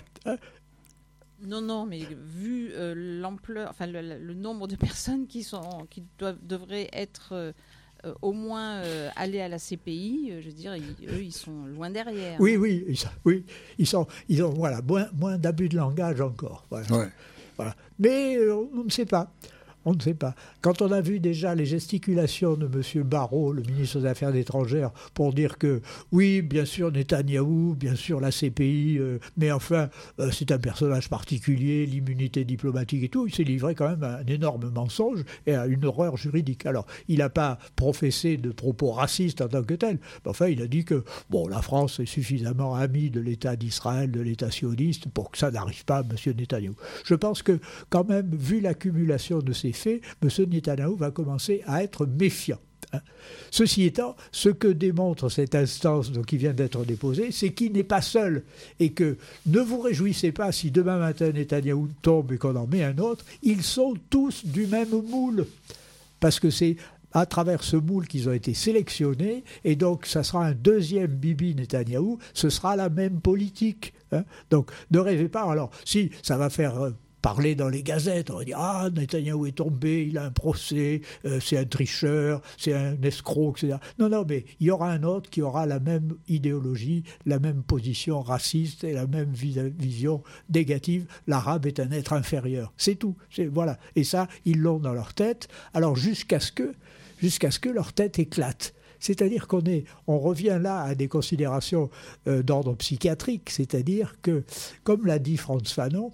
Non, non, mais vu euh, l'ampleur, enfin le, le nombre de personnes qui sont, qui doivent, devraient être euh, euh, au moins euh, allées à la C P I, euh, je veux dire, ils, eux, ils sont loin derrière. Oui, oui, ils, oui, ils sont, ils ont, voilà, moins, moins d'abus de langage encore. Voilà. Ouais. Voilà. Mais euh, on ne sait pas. On ne sait pas. Quand on a vu déjà les gesticulations de M. Barrot, le ministre des Affaires étrangères, pour dire que, oui, bien sûr, Netanyahou, bien sûr, la C P I, euh, mais enfin, euh, c'est un personnage particulier, l'immunité diplomatique et tout, il s'est livré quand même à un énorme mensonge et à une horreur juridique. Alors, il n'a pas professé de propos racistes en tant que tel, mais enfin, il a dit que, bon, la France est suffisamment amie de l'État d'Israël, de l'État sioniste, pour que ça n'arrive pas à M. Netanyahou. Je pense que, quand même, vu l'accumulation de ces faits, M. Netanyahou va commencer à être méfiant. Hein. Ceci étant, ce que démontre cette instance donc, qui vient d'être déposée, c'est qu'il n'est pas seul et que ne vous réjouissez pas si demain matin Netanyahou tombe et qu'on en met un autre, ils sont tous du même moule. Parce que c'est à travers ce moule qu'ils ont été sélectionnés et donc ça sera un deuxième Bibi Netanyahou, ce sera la même politique. Hein. Donc ne rêvez pas, alors si ça va faire... Euh, parler dans les gazettes, on va dire « Ah, Netanyahou est tombé, il a un procès, euh, c'est un tricheur, c'est un escroc, et cetera » Non, non, mais il y aura un autre qui aura la même idéologie, la même position raciste et la même vis- vision négative. L'arabe est un être inférieur. C'est tout. C'est, voilà. Et ça, ils l'ont dans leur tête. Alors jusqu'à ce que, jusqu'à ce que leur tête éclate. C'est-à-dire qu'on est, on revient là à des considérations euh, d'ordre psychiatrique. C'est-à-dire que, comme l'a dit Frantz Fanon,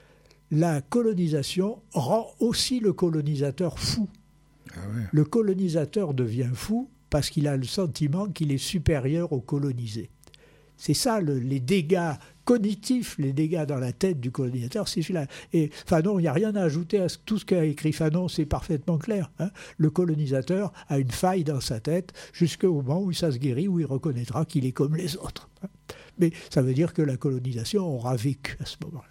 la colonisation rend aussi le colonisateur fou. Ah ouais. Le colonisateur devient fou parce qu'il a le sentiment qu'il est supérieur au colonisé. C'est ça, le, les dégâts cognitifs, les dégâts dans la tête du colonisateur, c'est celui-là. Et Fanon, il n'y a rien à ajouter à tout ce qu'a écrit Fanon, c'est parfaitement clair. Hein. Le colonisateur a une faille dans sa tête jusqu'au moment où ça se guérit, où il reconnaîtra qu'il est comme les autres. Hein. Mais ça veut dire que la colonisation aura vécu à ce moment-là.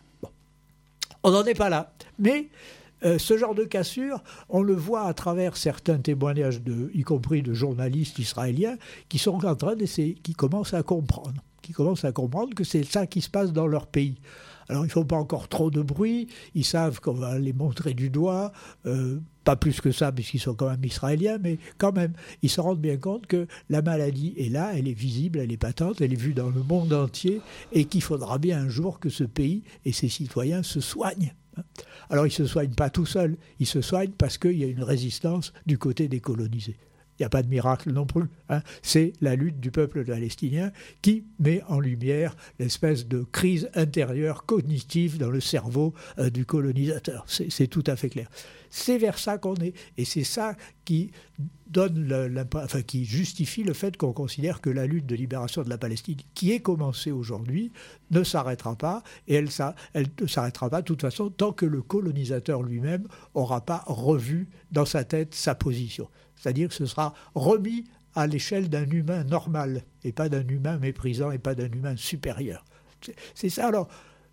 On n'en est pas là. Mais euh, ce genre de cassure, on le voit à travers certains témoignages, de, y compris de journalistes israéliens, qui sont en train d'essayer, qui commencent à comprendre, qui commencent à comprendre que c'est ça qui se passe dans leur pays. Alors, ils ne font pas encore trop de bruit, ils savent qu'on va les montrer du doigt. Euh, pas plus que ça, puisqu'ils sont quand même israéliens, mais quand même, ils se rendent bien compte que la maladie est là, elle est visible, elle est patente, elle est vue dans le monde entier, et qu'il faudra bien un jour que ce pays et ses citoyens se soignent. Alors ils ne se soignent pas tout seuls, ils se soignent parce qu'il y a une résistance du côté des colonisés. Il n'y a pas de miracle non plus. Hein. C'est la lutte du peuple palestinien qui met en lumière l'espèce de crise intérieure cognitive dans le cerveau euh, du colonisateur. C'est, c'est tout à fait clair. C'est vers ça qu'on est. Et c'est ça qui donne le, enfin, qui justifie le fait qu'on considère que la lutte de libération de la Palestine, qui est commencée aujourd'hui, ne s'arrêtera pas. Et elle, ça, elle ne s'arrêtera pas de toute façon tant que le colonisateur lui-même n'aura pas revu dans sa tête sa position. C'est-à-dire que ce sera remis à l'échelle d'un humain normal, et pas d'un humain méprisant, et pas d'un humain supérieur. C'est, c'est ça, alors,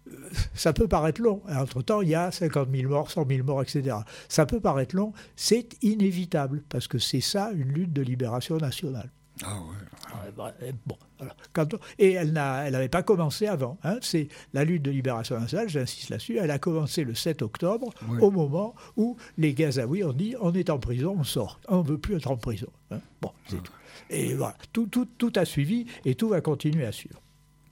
ça peut paraître long. Entre-temps, il y a cinquante mille morts, cent mille morts, et cetera. Ça peut paraître long, c'est inévitable, parce que c'est ça, une lutte de libération nationale. Ah ouais. Bon, alors, quand on, et elle n'a, elle n'avait pas commencé avant. Hein, c'est la lutte de libération nationale, j'insiste là-dessus, elle a commencé le sept octobre, ouais. Au moment où les Gazaouis ont dit on est en prison, on sort. On ne veut plus être en prison. Hein. Bon, c'est ah. tout. Et voilà, tout, tout, tout a suivi et tout va continuer à suivre.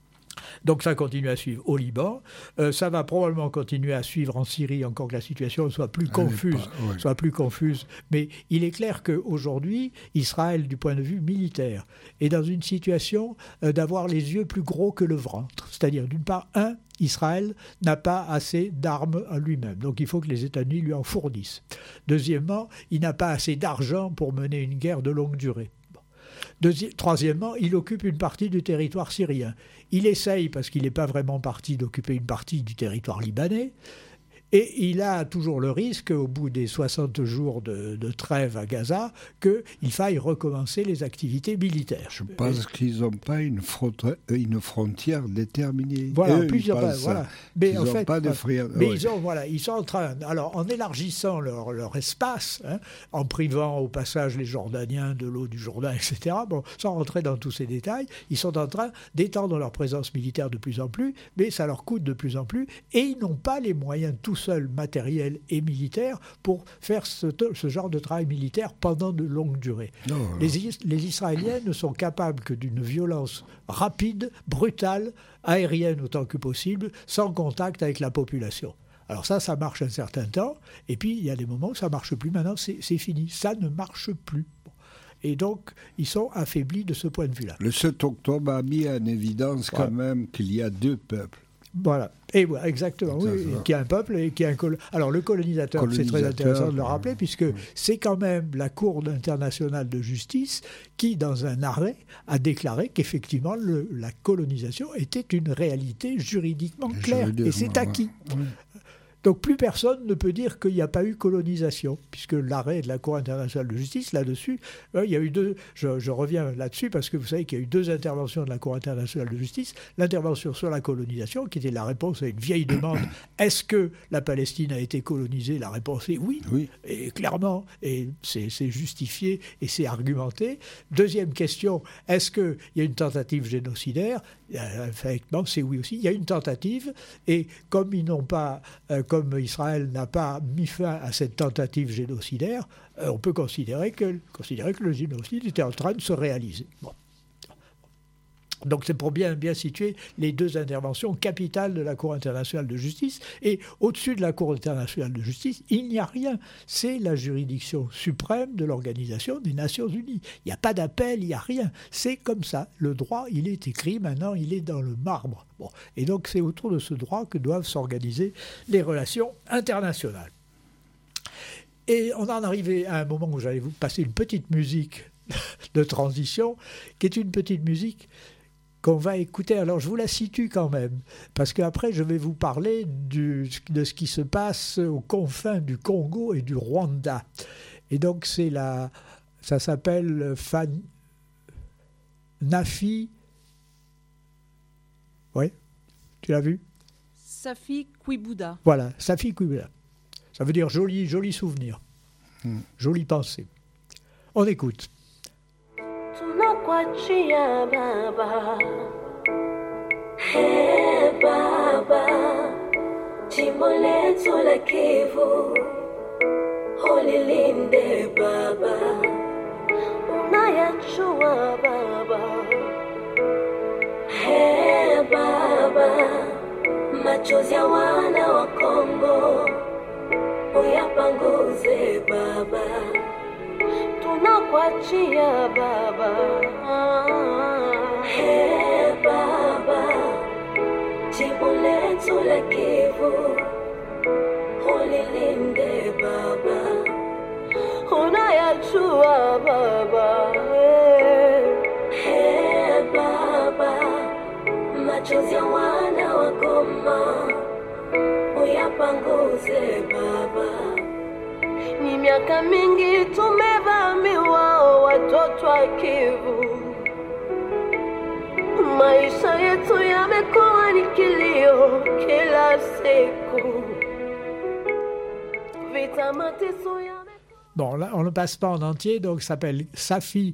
Donc ça continue à suivre au Liban, euh, ça va probablement continuer à suivre en Syrie, encore que la situation soit plus confuse, pas, ouais. soit plus confuse. Mais il est clair qu'aujourd'hui, Israël, du point de vue militaire, est dans une situation euh, d'avoir les yeux plus gros que le ventre. C'est-à-dire, d'une part, un, Israël n'a pas assez d'armes à lui-même, donc il faut que les États-Unis lui en fournissent. Deuxièmement, il n'a pas assez d'argent pour mener une guerre de longue durée. Deuxi- Troisièmement, il occupe une partie du territoire syrien. Il essaye, parce qu'il n'est pas vraiment parti, d'occuper une partie du territoire libanais. Et il a toujours le risque, au bout des soixante jours de, de trêve à Gaza, qu'il faille recommencer les activités militaires. Je pense et... qu'ils n'ont pas une, fronti- une frontière déterminée. Voilà, Eux, plusieurs pas, voilà. Mais ils en n'ont fait, pas de fria... Mais ouais. ils ont, voilà, ils sont en train, alors en élargissant leur, leur espace, hein, en privant au passage les Jordaniens de l'eau du Jourdain, et cetera. Bon, sans rentrer dans tous ces détails, ils sont en train d'étendre leur présence militaire de plus en plus, mais ça leur coûte de plus en plus, et ils n'ont pas les moyens tout seuls matériels et militaires pour faire ce, ce genre de travail militaire pendant de longues durées. Non, non. Les, les Israéliens ne sont capables que d'une violence rapide, brutale, aérienne autant que possible, sans contact avec la population. Alors ça, ça marche un certain temps, et puis il y a des moments où ça ne marche plus. Maintenant, c'est, c'est fini. Ça ne marche plus. Et donc, ils sont affaiblis de ce point de vue-là. Le sept octobre a mis en évidence quand voilà. même qu'il y a deux peuples. Voilà, et voilà, exactement, oui, oui, qui a un peuple et qui a un col... Alors le colonisateur, colonisateur, c'est très intéressant de le rappeler, puisque oui. c'est quand même la Cour internationale de justice qui, dans un arrêt, a déclaré qu'effectivement le, la colonisation était une réalité juridiquement claire, juridiquement, et c'est acquis. Oui. Donc plus personne ne peut dire qu'il n'y a pas eu colonisation, puisque l'arrêt de la Cour internationale de justice, là-dessus, euh, il y a eu deux, je, je reviens là-dessus, parce que vous savez qu'il y a eu deux interventions de la Cour internationale de justice, l'intervention sur la colonisation, qui était la réponse à une vieille demande, est-ce que la Palestine a été colonisée? La réponse est oui, oui. Et clairement, et c'est, c'est justifié et c'est argumenté. Deuxième question, est-ce qu'il y a une tentative génocidaire? Effectivement, c'est oui aussi. Il y a une tentative, et comme ils n'ont pas... Euh, comme Israël n'a pas mis fin à cette tentative génocidaire, euh, on peut considérer que, considérer que le génocide était en train de se réaliser. Bon. Donc c'est pour bien, bien situer les deux interventions capitales de la Cour internationale de justice. Et au-dessus de la Cour internationale de justice, il n'y a rien. C'est la juridiction suprême de l'Organisation des Nations Unies. Il n'y a pas d'appel, il n'y a rien. C'est comme ça. Le droit, il est écrit, maintenant il est dans le marbre. Bon. Et donc c'est autour de ce droit que doivent s'organiser les relations internationales. Et on en est arrivé à un moment où j'allais vous passer une petite musique de transition, qui est une petite musique qu'on va écouter. Alors je vous la situe quand même, parce qu'après je vais vous parler du, de ce qui se passe aux confins du Congo et du Rwanda. Et donc c'est la, ça s'appelle Fan, Nafi. Oui, tu l'as vu? Safi Kwibuda. Voilà, Safi Kwibuda. Ça veut dire joli, joli souvenir, hmm. jolie pensée. On écoute. Tunakuachia Baba, He Baba, jimbo letu la Kivu, ulilinde Baba, unayajua Baba. He Baba, machozi ya wana wa Kongo uyapanguze Baba, tunakuachia Baba. He Baba, jibu letu la Kivu ulilinde Baba, unayajua Baba. He Baba, machozi ya wana wa Goma uyapanguze Baba. Ni miaka mingi tumevamiwa watoto wa Kivu, maisha yetu yamekuwa ni kilio kila siku, vita mateso yame... Bon, là, on ne passe pas en entier, donc ça s'appelle Safi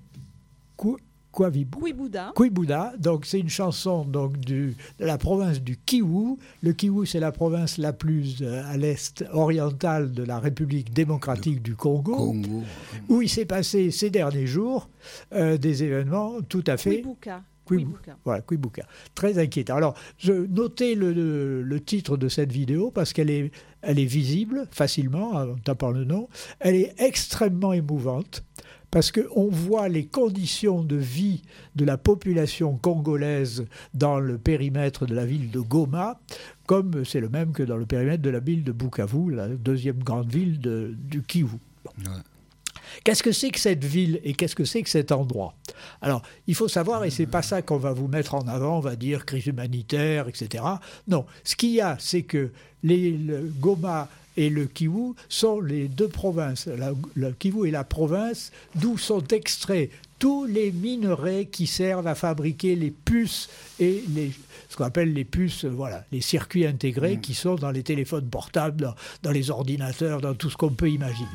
Kou... Kouibouda. Kouibouda, donc c'est une chanson donc, du, de la province du Kivu. Le Kivu, c'est la province la plus euh, à l'est orientale de la République démocratique du Congo, Congo. où il s'est passé ces derniers jours euh, des événements tout à fait... Kouibouka. Kouibouka. Voilà, Kouibouka. Très inquiétant. Alors, je notais le, le, le titre de cette vidéo parce qu'elle est, elle est visible facilement en tapant le nom. Elle est extrêmement émouvante parce qu'on voit les conditions de vie de la population congolaise dans le périmètre de la ville de Goma, comme c'est le même que dans le périmètre de la ville de Bukavu, la deuxième grande ville de, du Kivu. Bon. Ouais. Qu'est-ce que c'est que cette ville et qu'est-ce que c'est que cet endroit? Alors, il faut savoir, et c'est pas ça qu'on va vous mettre en avant, on va dire crise humanitaire, et cetera. Non, ce qu'il y a, c'est que les, le Goma et le Kivu sont les deux provinces. La, le Kivu est la province d'où sont extraits tous les minerais qui servent à fabriquer les puces et les, ce qu'on appelle les puces, voilà, les circuits intégrés mmh. qui sont dans les téléphones portables, dans, dans les ordinateurs, dans tout ce qu'on peut imaginer.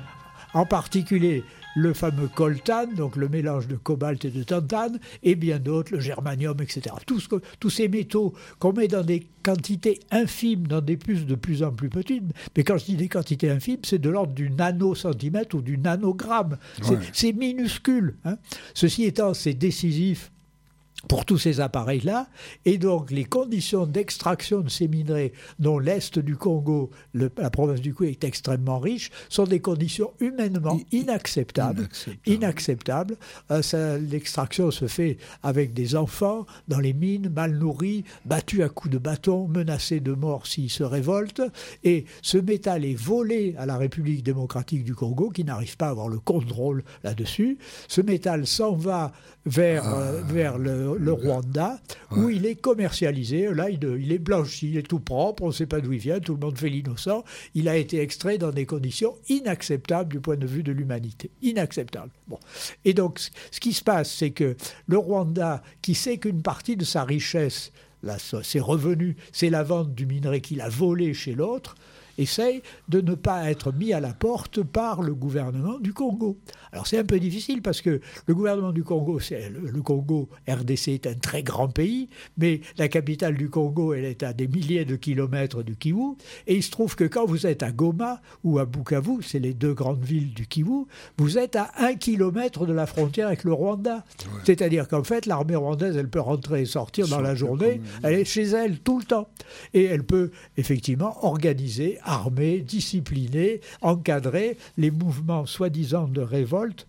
En particulier le fameux coltan, donc le mélange de cobalt et de tantane, et bien d'autres, le germanium, et cetera. Tout ce que, tous ces métaux qu'on met dans des quantités infimes, dans des puces de plus en plus petites, mais quand je dis des quantités infimes, c'est de l'ordre du nanocentimètre ou du nanogramme. C'est, ouais. c'est minuscule. Hein. Ceci étant, c'est décisif pour tous ces appareils-là, et donc les conditions d'extraction de ces minerais, dont l'Est du Congo, le, la province du Kivu est extrêmement riche, sont des conditions humainement inacceptables. Inacceptable. inacceptables. Euh, ça, l'extraction se fait avec des enfants dans les mines, mal nourris, battus à coups de bâton, menacés de mort s'ils se révoltent, et ce métal est volé à la République démocratique du Congo, qui n'arrive pas à avoir le contrôle là-dessus. Ce métal s'en va vers, ah. euh, vers le le Rwanda, ouais. où il est commercialisé. Là, il, il est blanchi, il est tout propre, on ne sait pas d'où il vient, tout le monde fait l'innocent. Il a été extrait dans des conditions inacceptables du point de vue de l'humanité. Inacceptable. Bon. Et donc, ce qui se passe, c'est que le Rwanda, qui sait qu'une partie de sa richesse, là, ses revenus, c'est la vente du minerai qu'il a volé chez l'autre, essaye de ne pas être mis à la porte par le gouvernement du Congo. Alors c'est un peu difficile parce que le gouvernement du Congo, c'est le, le Congo R D C est un très grand pays, mais la capitale du Congo, elle est à des milliers de kilomètres du Kivu, et il se trouve que quand vous êtes à Goma ou à Bukavu, c'est les deux grandes villes du Kivu, vous êtes à un kilomètre de la frontière avec le Rwanda. Ouais. C'est-à-dire qu'en fait, l'armée rwandaise, elle peut rentrer et sortir dans la journée, elle est chez elle tout le temps. Et elle peut effectivement organiser, armer, discipliner, encadrer les mouvements soi-disant de révolte,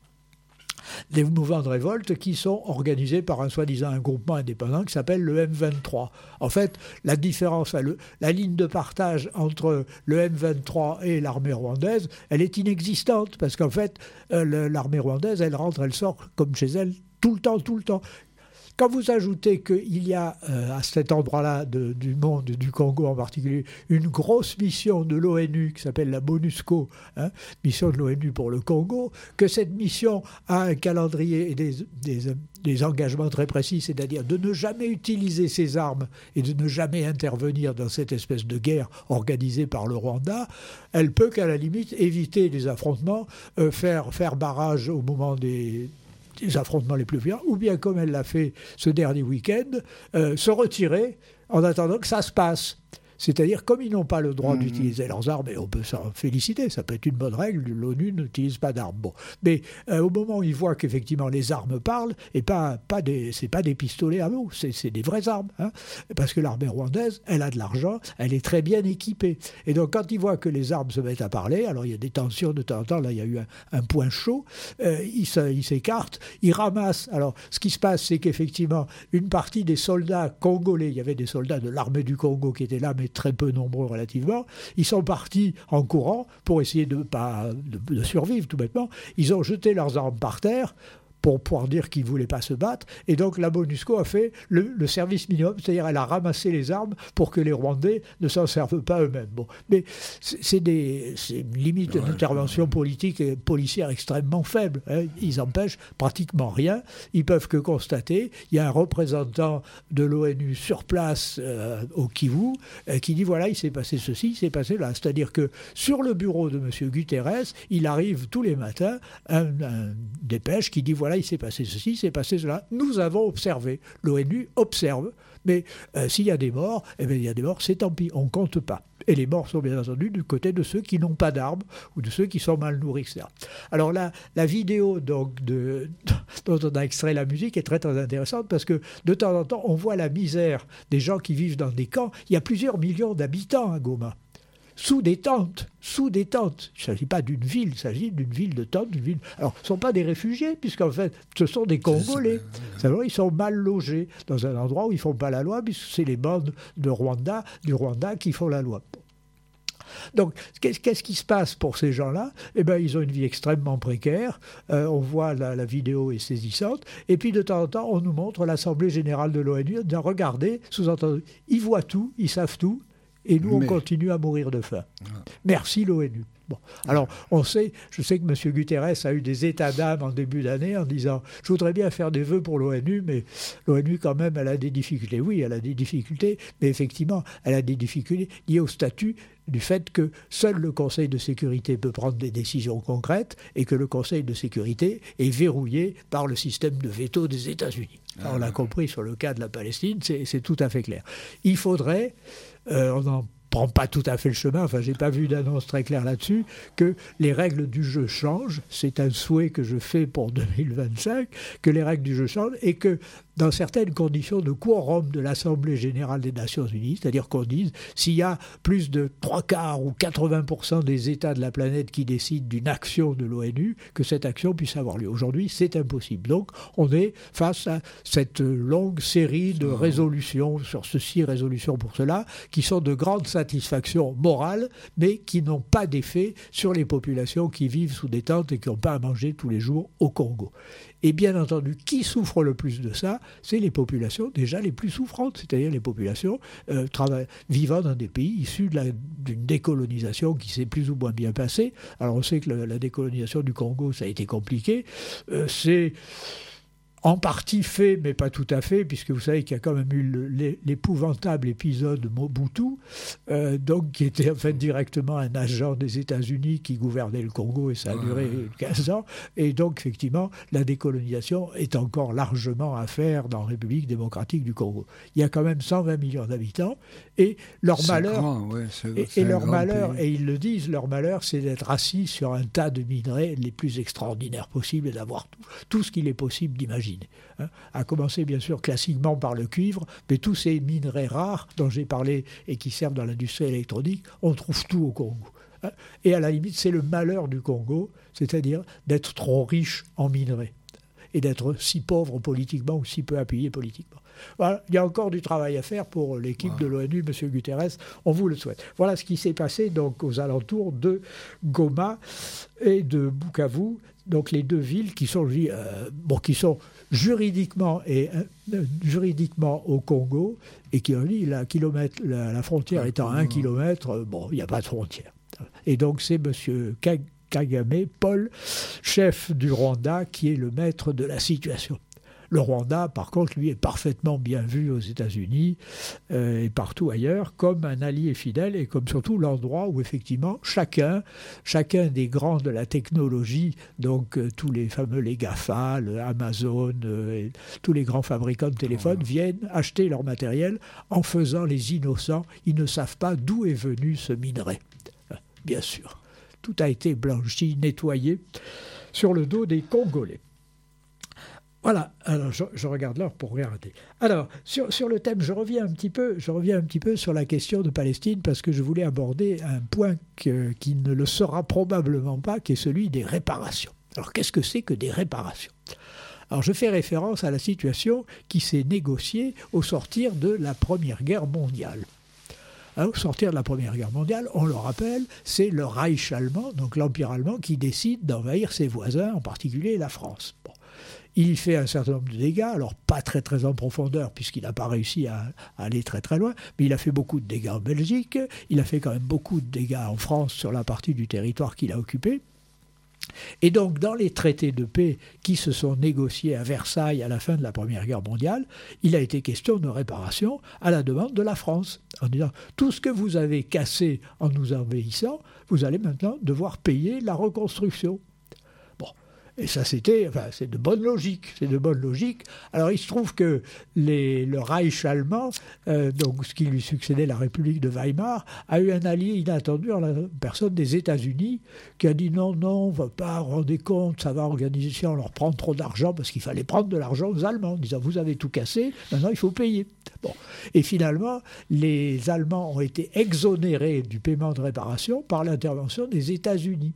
des mouvements de révolte qui sont organisés par un soi-disant un groupement indépendant qui s'appelle le M vingt-trois. En fait, la différence, le, la ligne de partage entre le M vingt-trois et l'armée rwandaise, elle est inexistante parce qu'en fait, euh, le, l'armée rwandaise, elle rentre, elle sort comme chez elle tout le temps, tout le temps. Quand vous ajoutez qu'il y a euh, à cet endroit-là de, du monde, du Congo en particulier, une grosse mission de l'ONU qui s'appelle la MONUSCO, hein, mission de l'ONU pour le Congo, que cette mission a un calendrier et des, des, des engagements très précis, c'est-à-dire de ne jamais utiliser ses armes et de ne jamais intervenir dans cette espèce de guerre organisée par le Rwanda, elle peut qu'à la limite éviter les affrontements, euh, faire, faire barrage au moment des... des affrontements les plus violents, ou bien comme elle l'a fait ce dernier week-end, euh, se retirer en attendant que ça se passe. C'est-à-dire, comme ils n'ont pas le droit Mmh. d'utiliser leurs armes, et on peut s'en féliciter, ça peut être une bonne règle, l'ONU n'utilise pas d'armes. Bon. Mais euh, au moment où ils voient qu'effectivement les armes parlent, et pas, pas des, c'est pas des pistolets à eau, c'est, c'est des vraies armes. Hein, parce que l'armée rwandaise, elle a de l'argent, elle est très bien équipée. Et donc, quand ils voient que les armes se mettent à parler, alors il y a des tensions de temps en temps, là il y a eu un, un point chaud, euh, ils, se, ils s'écartent, ils ramassent. Alors, ce qui se passe, c'est qu'effectivement, une partie des soldats congolais, il y avait des soldats de l'armée du Congo qui étaient là, mais très peu nombreux relativement, ils sont partis en courant pour essayer de, pas, de, de survivre tout bêtement. Ils ont jeté leurs armes par terre pour pouvoir dire qu'ils ne voulaient pas se battre. Et donc la MONUSCO a fait le, le service minimum, c'est-à-dire elle a ramassé les armes pour que les Rwandais ne s'en servent pas eux-mêmes. Bon. Mais c'est, c'est, des, c'est une limite ouais, d'intervention politique et policière extrêmement faible. Hein. Ils n'empêchent pratiquement rien. Ils peuvent que constater. Il y a un représentant de l'ONU sur place euh, au Kivu euh, qui dit voilà, il s'est passé ceci, il s'est passé là. C'est-à-dire que sur le bureau de M. Guterres, il arrive tous les matins un, un dépêche qui dit voilà, il s'est passé ceci, il s'est passé cela. Nous avons observé. L'ONU observe. Mais euh, s'il y a des morts, eh bien, il y a des morts, c'est tant pis, on ne compte pas. Et les morts sont bien entendu du côté de ceux qui n'ont pas d'armes ou de ceux qui sont mal nourris, et cetera. Alors là, la vidéo donc, de, dont on a extrait la musique est très très intéressante parce que de temps en temps, on voit la misère des gens qui vivent dans des camps. Il y a plusieurs millions d'habitants à Goma. Sous des tentes, sous des tentes. Il ne s'agit pas d'une ville, il s'agit d'une ville de tentes. D'une ville... Alors, ce ne sont pas des réfugiés, puisqu'en fait, ce sont des Congolais. C'est-à-dire, ils sont mal logés dans un endroit où ils ne font pas la loi, puisque c'est les bandes de Rwanda, du Rwanda qui font la loi. Donc, qu'est-ce qui se passe pour ces gens-là ? Eh bien, ils ont une vie extrêmement précaire. Euh, on voit, la, la vidéo est saisissante. Et puis, de temps en temps, on nous montre l'Assemblée générale de l'ONU en disant, regardez, sous-entendu, ils voient tout, ils savent tout. Et nous, Mais... on continue à mourir de faim. Merci l'ONU. Bon. Alors, on sait, je sais que M. Guterres a eu des états d'âme en début d'année en disant « Je voudrais bien faire des vœux pour l'ONU, mais l'ONU, quand même, elle a des difficultés. » Oui, elle a des difficultés, mais effectivement, elle a des difficultés liées au statut du fait que seul le Conseil de sécurité peut prendre des décisions concrètes et que le Conseil de sécurité est verrouillé par le système de veto des États-Unis. Ah, on l'a compris sur le cas de la Palestine, c'est, c'est tout à fait clair. Il faudrait, euh, on en prend pas tout à fait le chemin, enfin j'ai pas vu d'annonce très claire là-dessus, que les règles du jeu changent, c'est un souhait que je fais pour deux mille vingt-cinq, que les règles du jeu changent et que dans certaines conditions de quorum de l'Assemblée générale des Nations unies, c'est-à-dire qu'on dise s'il y a plus de trois quarts ou quatre-vingts pour cent des États de la planète qui décident d'une action de l'ONU, que cette action puisse avoir lieu. Aujourd'hui, c'est impossible. Donc, on est face à cette longue série de résolutions sur ceci, résolutions pour cela, qui sont de grande satisfaction morale, mais qui n'ont pas d'effet sur les populations qui vivent sous des tentes et qui n'ont pas à manger tous les jours au Congo. Et bien entendu, qui souffre le plus de ça ? C'est les populations déjà les plus souffrantes, c'est-à-dire les populations euh, trava- vivant dans des pays issus de la, d'une décolonisation qui s'est plus ou moins bien passée. Alors on sait que le, la décolonisation du Congo, ça a été compliqué. Euh, c'est en partie fait, mais pas tout à fait, puisque vous savez qu'il y a quand même eu le, l'épouvantable épisode Mobutu, euh, donc qui était en fait directement un agent des États-Unis qui gouvernait le Congo, et ça a duré quinze ans. Et donc, effectivement, la décolonisation est encore largement à faire dans la République démocratique du Congo. Il y a quand même cent vingt millions d'habitants, et leur c'est malheur, grand, ouais, c'est, et, c'est et leur malheur, pays. et ils le disent, leur malheur, c'est d'être assis sur un tas de minerais les plus extraordinaires possibles et d'avoir tout, tout ce qu'il est possible d'imaginer. Hein, à commencer bien sûr classiquement par le cuivre, mais tous ces minerais rares dont j'ai parlé et qui servent dans l'industrie électronique, on trouve tout au Congo. Hein, et à la limite, c'est le malheur du Congo, c'est-à-dire d'être trop riche en minerais et d'être si pauvre politiquement ou si peu appuyé politiquement. Voilà, il y a encore du travail à faire pour l'équipe wow. de l'ONU, M. Guterres, on vous le souhaite. Voilà ce qui s'est passé donc aux alentours de Goma et de Bukavu, donc les deux villes qui sont, euh, bon, qui sont juridiquement, et, euh, juridiquement au Congo et qui ont dit la, kilomètre, la, la frontière ouais, étant à un kilomètre, euh, bon, il n'y a pas de frontière. Et donc c'est M. Kagame, Paul, chef du Rwanda, qui est le maître de la situation. Le Rwanda, par contre, lui, est parfaitement bien vu aux États-Unis euh, et partout ailleurs comme un allié fidèle et comme surtout l'endroit où, effectivement, chacun, chacun des grands de la technologie, donc euh, tous les fameux les GAFA, le Amazon, euh, et tous les grands fabricants de téléphones viennent acheter leur matériel en faisant les innocents. Ils ne savent pas d'où est venu ce minerai. Bien sûr, tout a été blanchi, nettoyé sur le dos des Congolais. Voilà, alors je, je regarde l'heure pour regarder. Alors, sur, sur le thème, je reviens, un petit peu, je reviens un petit peu sur la question de Palestine parce que je voulais aborder un point que, qui ne le sera probablement pas, qui est celui des réparations. Alors, qu'est-ce que c'est que des réparations ? Alors, je fais référence à la situation qui s'est négociée au sortir de la Première Guerre mondiale. Alors, au sortir de la Première Guerre mondiale, on le rappelle, c'est le Reich allemand, donc l'Empire allemand, qui décide d'envahir ses voisins, en particulier la France. Bon. Il y fait un certain nombre de dégâts, alors pas très très en profondeur, puisqu'il n'a pas réussi à, à aller très très loin, mais il a fait beaucoup de dégâts en Belgique, il a fait quand même beaucoup de dégâts en France sur la partie du territoire qu'il a occupé. Et donc, dans les traités de paix qui se sont négociés à Versailles à la fin de la Première Guerre mondiale, il a été question de réparation à la demande de la France, en disant « tout ce que vous avez cassé en nous envahissant, vous allez maintenant devoir payer la reconstruction ». Et ça, c'était, enfin, c'est de bonne logique, c'est de bonne logique. Alors, il se trouve que les, le Reich allemand, euh, donc ce qui lui succédait, la République de Weimar, a eu un allié inattendu en la personne des États-Unis, qui a dit non, non, on ne va pas rendre compte, ça va organiser, si on leur prend trop d'argent, parce qu'il fallait prendre de l'argent aux Allemands, en disant vous avez tout cassé, maintenant il faut payer. Bon. Et finalement, les Allemands ont été exonérés du paiement de réparation par l'intervention des États-Unis.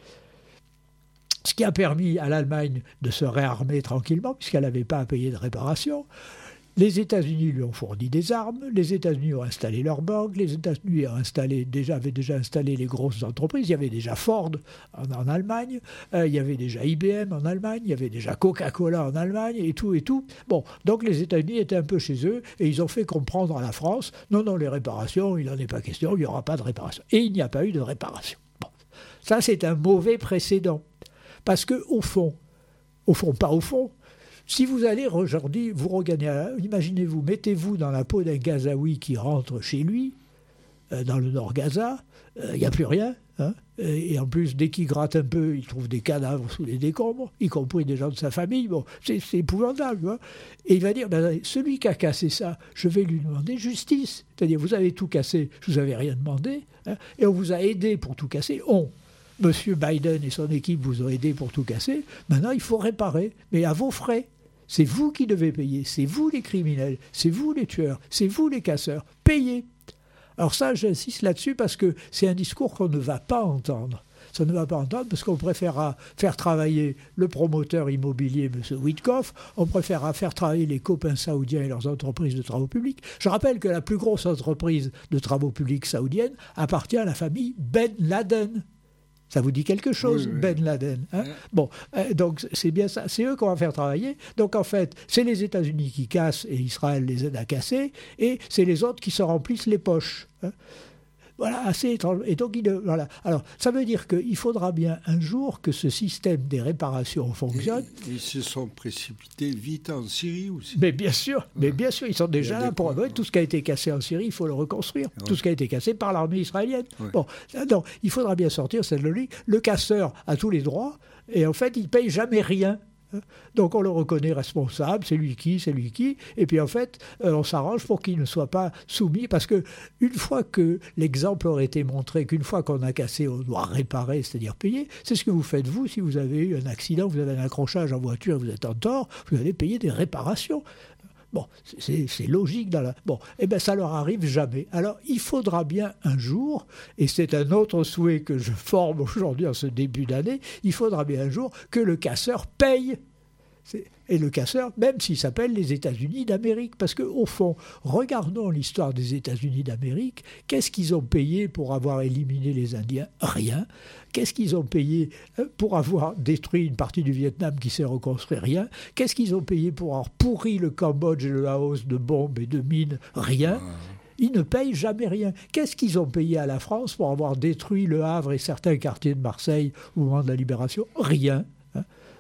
Ce qui a permis à l'Allemagne de se réarmer tranquillement, puisqu'elle n'avait pas à payer de réparation. Les États-Unis lui ont fourni des armes, les États-Unis ont installé leurs banques, les États-Unis ont installé, déjà, avaient déjà installé les grosses entreprises. Il y avait déjà Ford en, en Allemagne, euh, il y avait déjà I B M en Allemagne, il y avait déjà Coca-Cola en Allemagne, et tout, et tout. Bon, donc les États-Unis étaient un peu chez eux, et ils ont fait comprendre à la France, non, non, les réparations, il n'en est pas question, il n'y aura pas de réparation. Et il n'y a pas eu de réparation. Bon, ça c'est un mauvais précédent. Parce qu'au fond, au fond, pas au fond, si vous allez aujourd'hui, vous regardez, imaginez-vous, mettez-vous dans la peau d'un Gazaoui qui rentre chez lui, euh, dans le Nord Gaza, il euh, n'y a plus rien, hein, et en plus, dès qu'il gratte un peu, il trouve des cadavres sous les décombres, y compris des gens de sa famille, bon, c'est, c'est épouvantable, hein. Et il va dire, ben, celui qui a cassé ça, je vais lui demander justice, c'est-à-dire, vous avez tout cassé, je ne vous avais rien demandé, hein, et on vous a aidé pour tout casser, on... Monsieur Biden et son équipe vous ont aidé pour tout casser. Maintenant, il faut réparer, mais à vos frais. C'est vous qui devez payer. C'est vous les criminels. C'est vous les tueurs. C'est vous les casseurs. Payez. Alors ça, j'insiste là-dessus parce que c'est un discours qu'on ne va pas entendre. Ça ne va pas entendre parce qu'on préférera faire travailler le promoteur immobilier, M. Witkoff, on préférera faire travailler les copains saoudiens et leurs entreprises de travaux publics. Je rappelle que la plus grosse entreprise de travaux publics saoudienne appartient à la famille Ben Laden. Ça vous dit quelque chose, oui, oui. Ben Laden, hein? Oui. Bon, euh, donc c'est bien ça, c'est eux qu'on va faire travailler. Donc en fait, c'est les États-Unis qui cassent et Israël les aide à casser, et c'est les autres qui se remplissent les poches. Hein? Voilà, assez étrange. Et donc, il, voilà. Alors, ça veut dire qu'il faudra bien un jour que ce système des réparations fonctionne. Et, ils se sont précipités vite en Syrie aussi. Mais bien sûr, mais bien sûr, ils sont déjà là pour avoir tout ce qui a été cassé en Syrie, il faut le reconstruire. Ouais. Tout ce qui a été cassé par l'armée israélienne. Ouais. Bon, donc, il faudra bien sortir cette logique. Le casseur a tous les droits, et en fait, il ne paye jamais rien. Donc on le reconnaît responsable, c'est lui qui, c'est lui qui, et puis en fait euh, on s'arrange pour qu'il ne soit pas soumis, parce que une fois que l'exemple aurait été montré, qu'une fois qu'on a cassé, on doit réparer, c'est-à-dire payer, c'est ce que vous faites vous, si vous avez eu un accident, vous avez un accrochage en voiture, vous êtes en tort, vous allez payer des réparations. Bon, c'est, c'est logique dans la... Bon, eh bien, ça leur arrive jamais. Alors, il faudra bien un jour, et c'est un autre souhait que je forme aujourd'hui en ce début d'année, il faudra bien un jour que le casseur paye. C'est... Et le casseur, même s'il s'appelle les États-Unis d'Amérique. Parce qu'au fond, regardons l'histoire des États-Unis d'Amérique. Qu'est-ce qu'ils ont payé pour avoir éliminé les Indiens ? Rien. Qu'est-ce qu'ils ont payé pour avoir détruit une partie du Vietnam qui s'est reconstruit ? Rien. Qu'est-ce qu'ils ont payé pour avoir pourri le Cambodge et le Laos de bombes et de mines ? Rien. Ils ne payent jamais rien. Qu'est-ce qu'ils ont payé à la France pour avoir détruit le Havre et certains quartiers de Marseille au moment de la Libération ? Rien.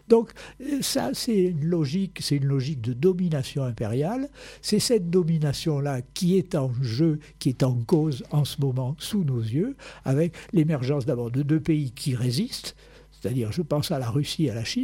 Donc ça, c'est une logique, c'est une logique de domination impériale. C'est cette domination-là qui est en jeu, qui est en cause en ce moment sous nos yeux, avec l'émergence d'abord de deux pays qui résistent, c'est-à-dire je pense à la Russie et à la Chine,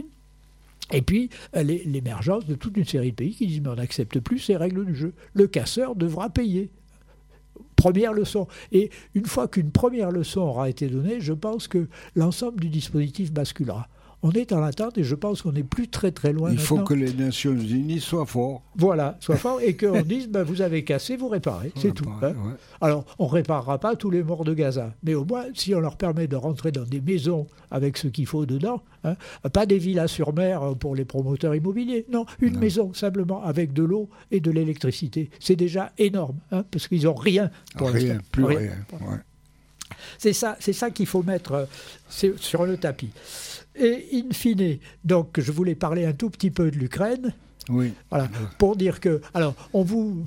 et puis l'émergence de toute une série de pays qui disent mais on n'accepte plus ces règles du jeu. Le casseur devra payer. Première leçon. Et une fois qu'une première leçon aura été donnée, je pense que l'ensemble du dispositif basculera. On est en attente et je pense qu'on n'est plus très très loin. Il maintenant. faut que les Nations Unies soient forts. Voilà, soient forts et qu'on dise ben, vous avez cassé, vous réparez, c'est tout. Hein. Ouais. Alors, on ne réparera pas tous les morts de Gaza, mais au moins, si on leur permet de rentrer dans des maisons avec ce qu'il faut dedans, hein, pas des villas sur mer pour les promoteurs immobiliers, non, une non. maison simplement avec de l'eau et de l'électricité. C'est déjà énorme, hein, parce qu'ils n'ont rien pour rien, l'instant. Plus rien. rien. Ouais. C'est ça, c'est ça qu'il faut mettre c'est sur le tapis. Et in fine, donc je voulais parler un tout petit peu de l'Ukraine. Oui. Voilà, pour dire que, alors, on vous,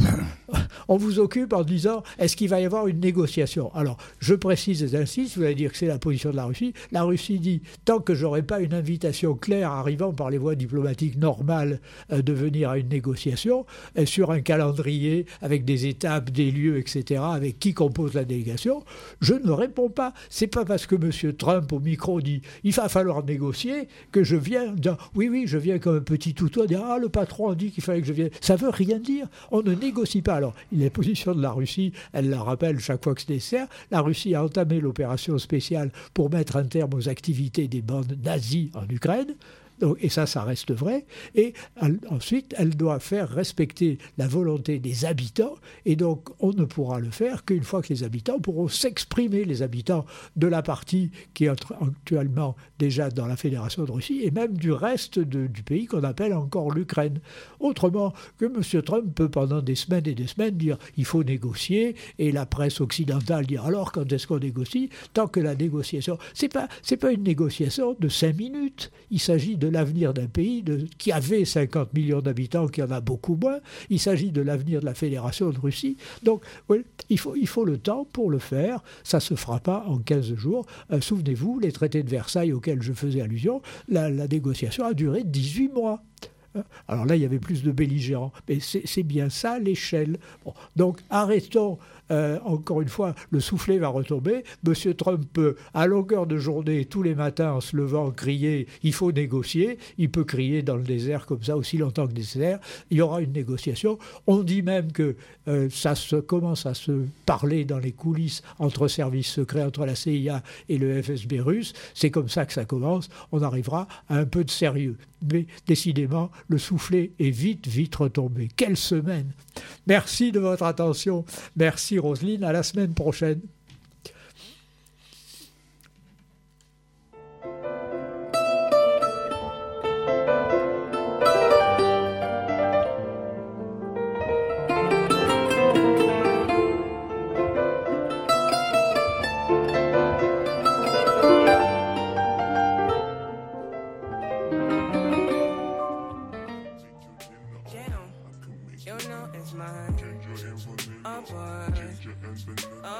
on vous occupe en disant, est-ce qu'il va y avoir une négociation ? Alors, je précise et j'insiste, vous allez dire que c'est la position de la Russie. La Russie dit, tant que j'aurai pas une invitation claire arrivant par les voies diplomatiques normales euh, de venir à une négociation, euh, sur un calendrier, avec des étapes, des lieux, et cetera, avec qui compose la délégation, je ne réponds pas. C'est pas parce que M. Trump, au micro, dit, il va falloir négocier, que je viens, dire, oui, oui, je viens comme un petit toutou, dire, ah, le patron a dit qu'il fallait que je vienne. Ça ne veut rien dire. On ne négocie pas. Alors, les positions de la Russie, elle la rappelle chaque fois que c'est nécessaire. La Russie a entamé l'opération spéciale pour mettre un terme aux activités des bandes nazies en Ukraine. Donc, et ça, ça reste vrai. Et elle, ensuite, elle doit faire respecter la volonté des habitants. Et donc, on ne pourra le faire qu'une fois que les habitants pourront s'exprimer, les habitants de la partie qui est actuellement déjà dans la Fédération de Russie, et même du reste de, du pays qu'on appelle encore l'Ukraine. Autrement que M. Trump peut pendant des semaines et des semaines dire il faut négocier, et la presse occidentale dire alors quand est-ce qu'on négocie, tant que la négociation... C'est pas, c'est pas une négociation de cinq minutes. Il s'agit de l'avenir d'un pays de, qui avait cinquante millions d'habitants, qui en a beaucoup moins. Il s'agit de l'avenir de la Fédération de Russie. Donc, oui, il faut, il faut le temps pour le faire. Ça ne se fera pas en quinze jours. Euh, souvenez-vous, les traités de Versailles auxquels je faisais allusion, la, la négociation a duré dix-huit mois. Alors là, il y avait plus de belligérants. Mais c'est, c'est bien ça, l'échelle. Bon, donc, arrêtons... Euh, encore une fois, le soufflet va retomber. M. Trump peut, à longueur de journée, tous les matins, en se levant, crier « il faut négocier ». Il peut crier dans le désert comme ça aussi longtemps que nécessaire. Il y aura une négociation. On dit même que euh, ça se, commence à se parler dans les coulisses entre services secrets, entre la C I A et le F S B russe. C'est comme ça que ça commence. On arrivera à un peu de sérieux. Mais décidément, le soufflet est vite, vite retombé. Quelle semaine! Merci de votre attention. Merci Roselyne. À la semaine prochaine.